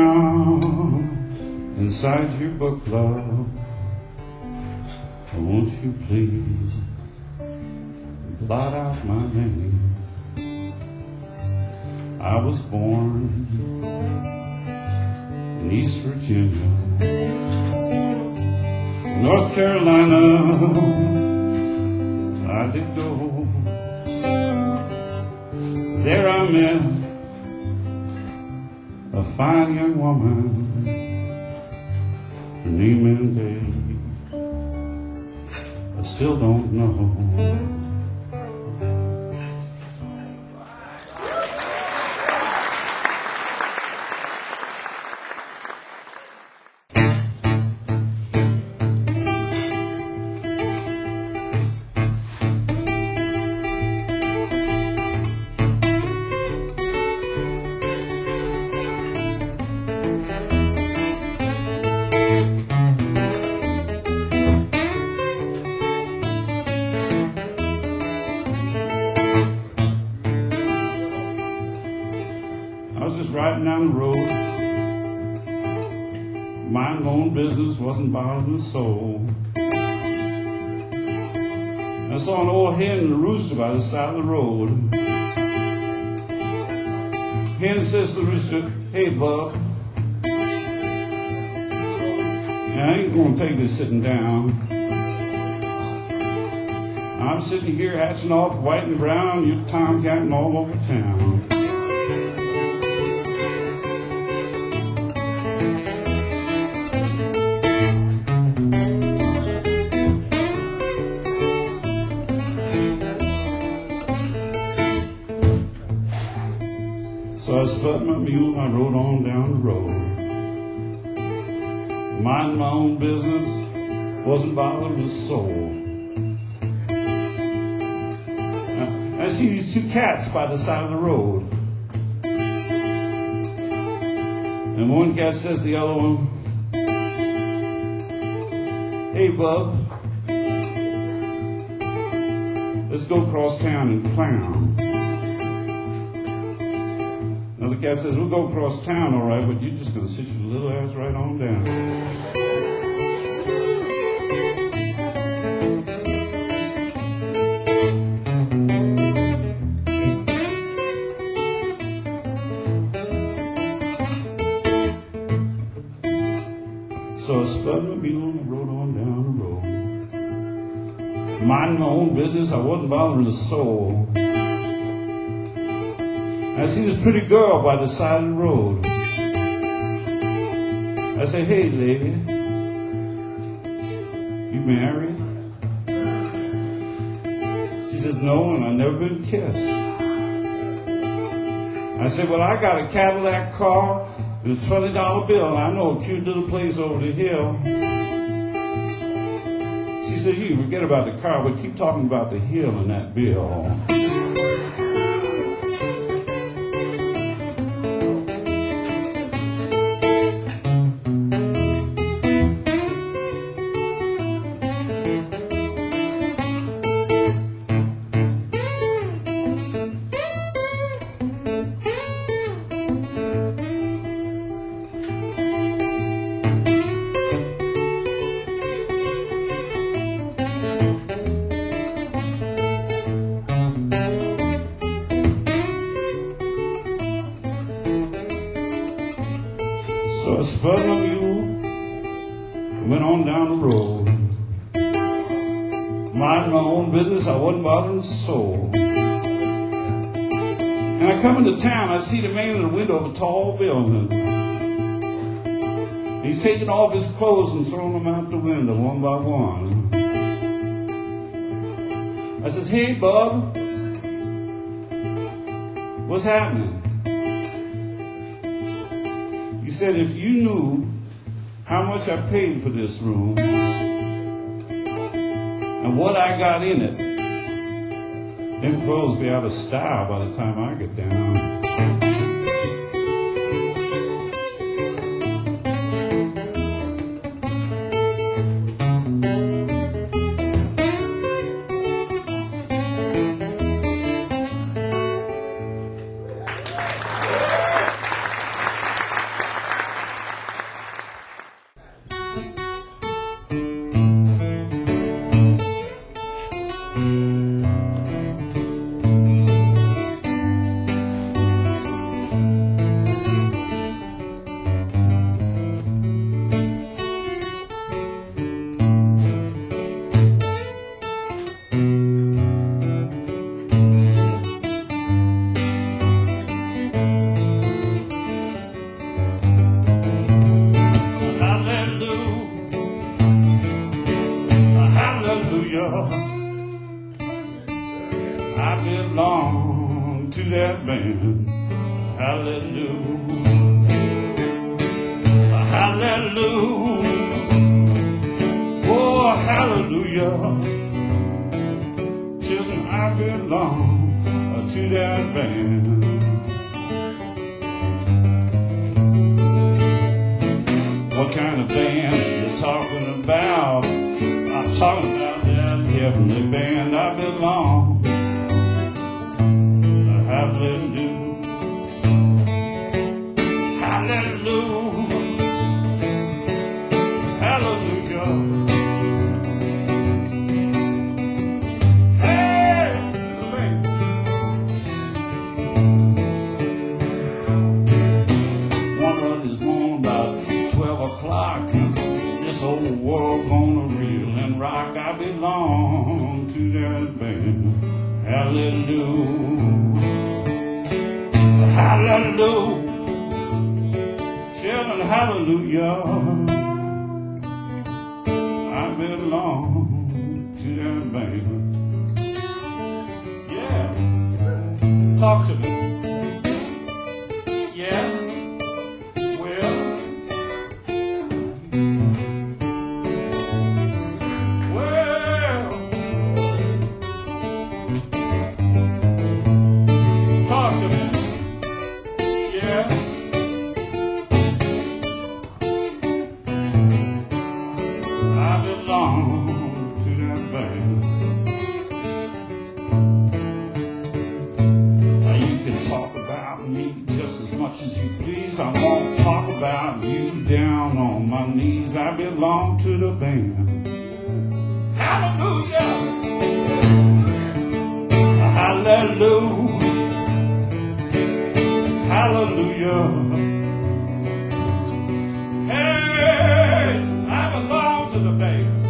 S7: down inside your book, love, won't you please blot out my name? I was born in East Virginia, North Carolina, I did go. There I met a fine young woman, her name and age I still don't know. I was just riding down the road, mind my own business, wasn't bothering a soul. I saw an old hen and a rooster by the side of the road. Hen says to the rooster, "Hey, bub, I ain't gonna take this sitting down. I'm sitting here hatching off white and brown, you're tomcatting all over town." So I split my mule and I rode on down the road. Minding my own business, wasn't bothering a soul. I see these two cats by the side of the road. And one cat says to the other one, "Hey, bub, let's go across town and clown." Another cat says, "We'll go across town, all right, but you're just going to sit your little ass right on down." So I spun my mule and rode on down the road. Minding my own business, I wasn't bothering a soul. I see this pretty girl by the side of the road. I say, "Hey, lady, you married?" She says, "No, and I've never been kissed." I said, "Well, I got a Cadillac car and a twenty dollar bill, and I know a cute little place over the hill." She said, "You can forget about the car, but keep talking about the hill and that bill." So I spun my mule and went on down the road. Minding my own business, I wasn't bothering a soul. And And I come into town, I see the man in the window of a tall building. He's taking off his clothes and throwing them out the window one by one. I says, hey, bub, what's happening? He said, if you knew how much I paid for this room and what I got in it, them clothes be out of style by the time I get down. I belong to that band. Hallelujah. Hallelujah. Oh, hallelujah. Children, I belong to that band. What kind of band are you talking about? I'm talking about that heavenly band. I belong. Hallelujah. Hallelujah. Hallelujah. Hey! One of this morning about twelve o'clock, this old world gonna reel and rock. I belong to that band. Hallelujah. Hallelujah. Children, hallelujah. I belong to that band. Yeah. Talk to me. Yeah. Well. Well. Talk to me. Yeah. I belong to that band. Now you can talk about me just as much as you please. I won't talk about you down on my knees. I belong to the band. Hallelujah. Hallelujah. Hallelujah. Hey, I belong to the band.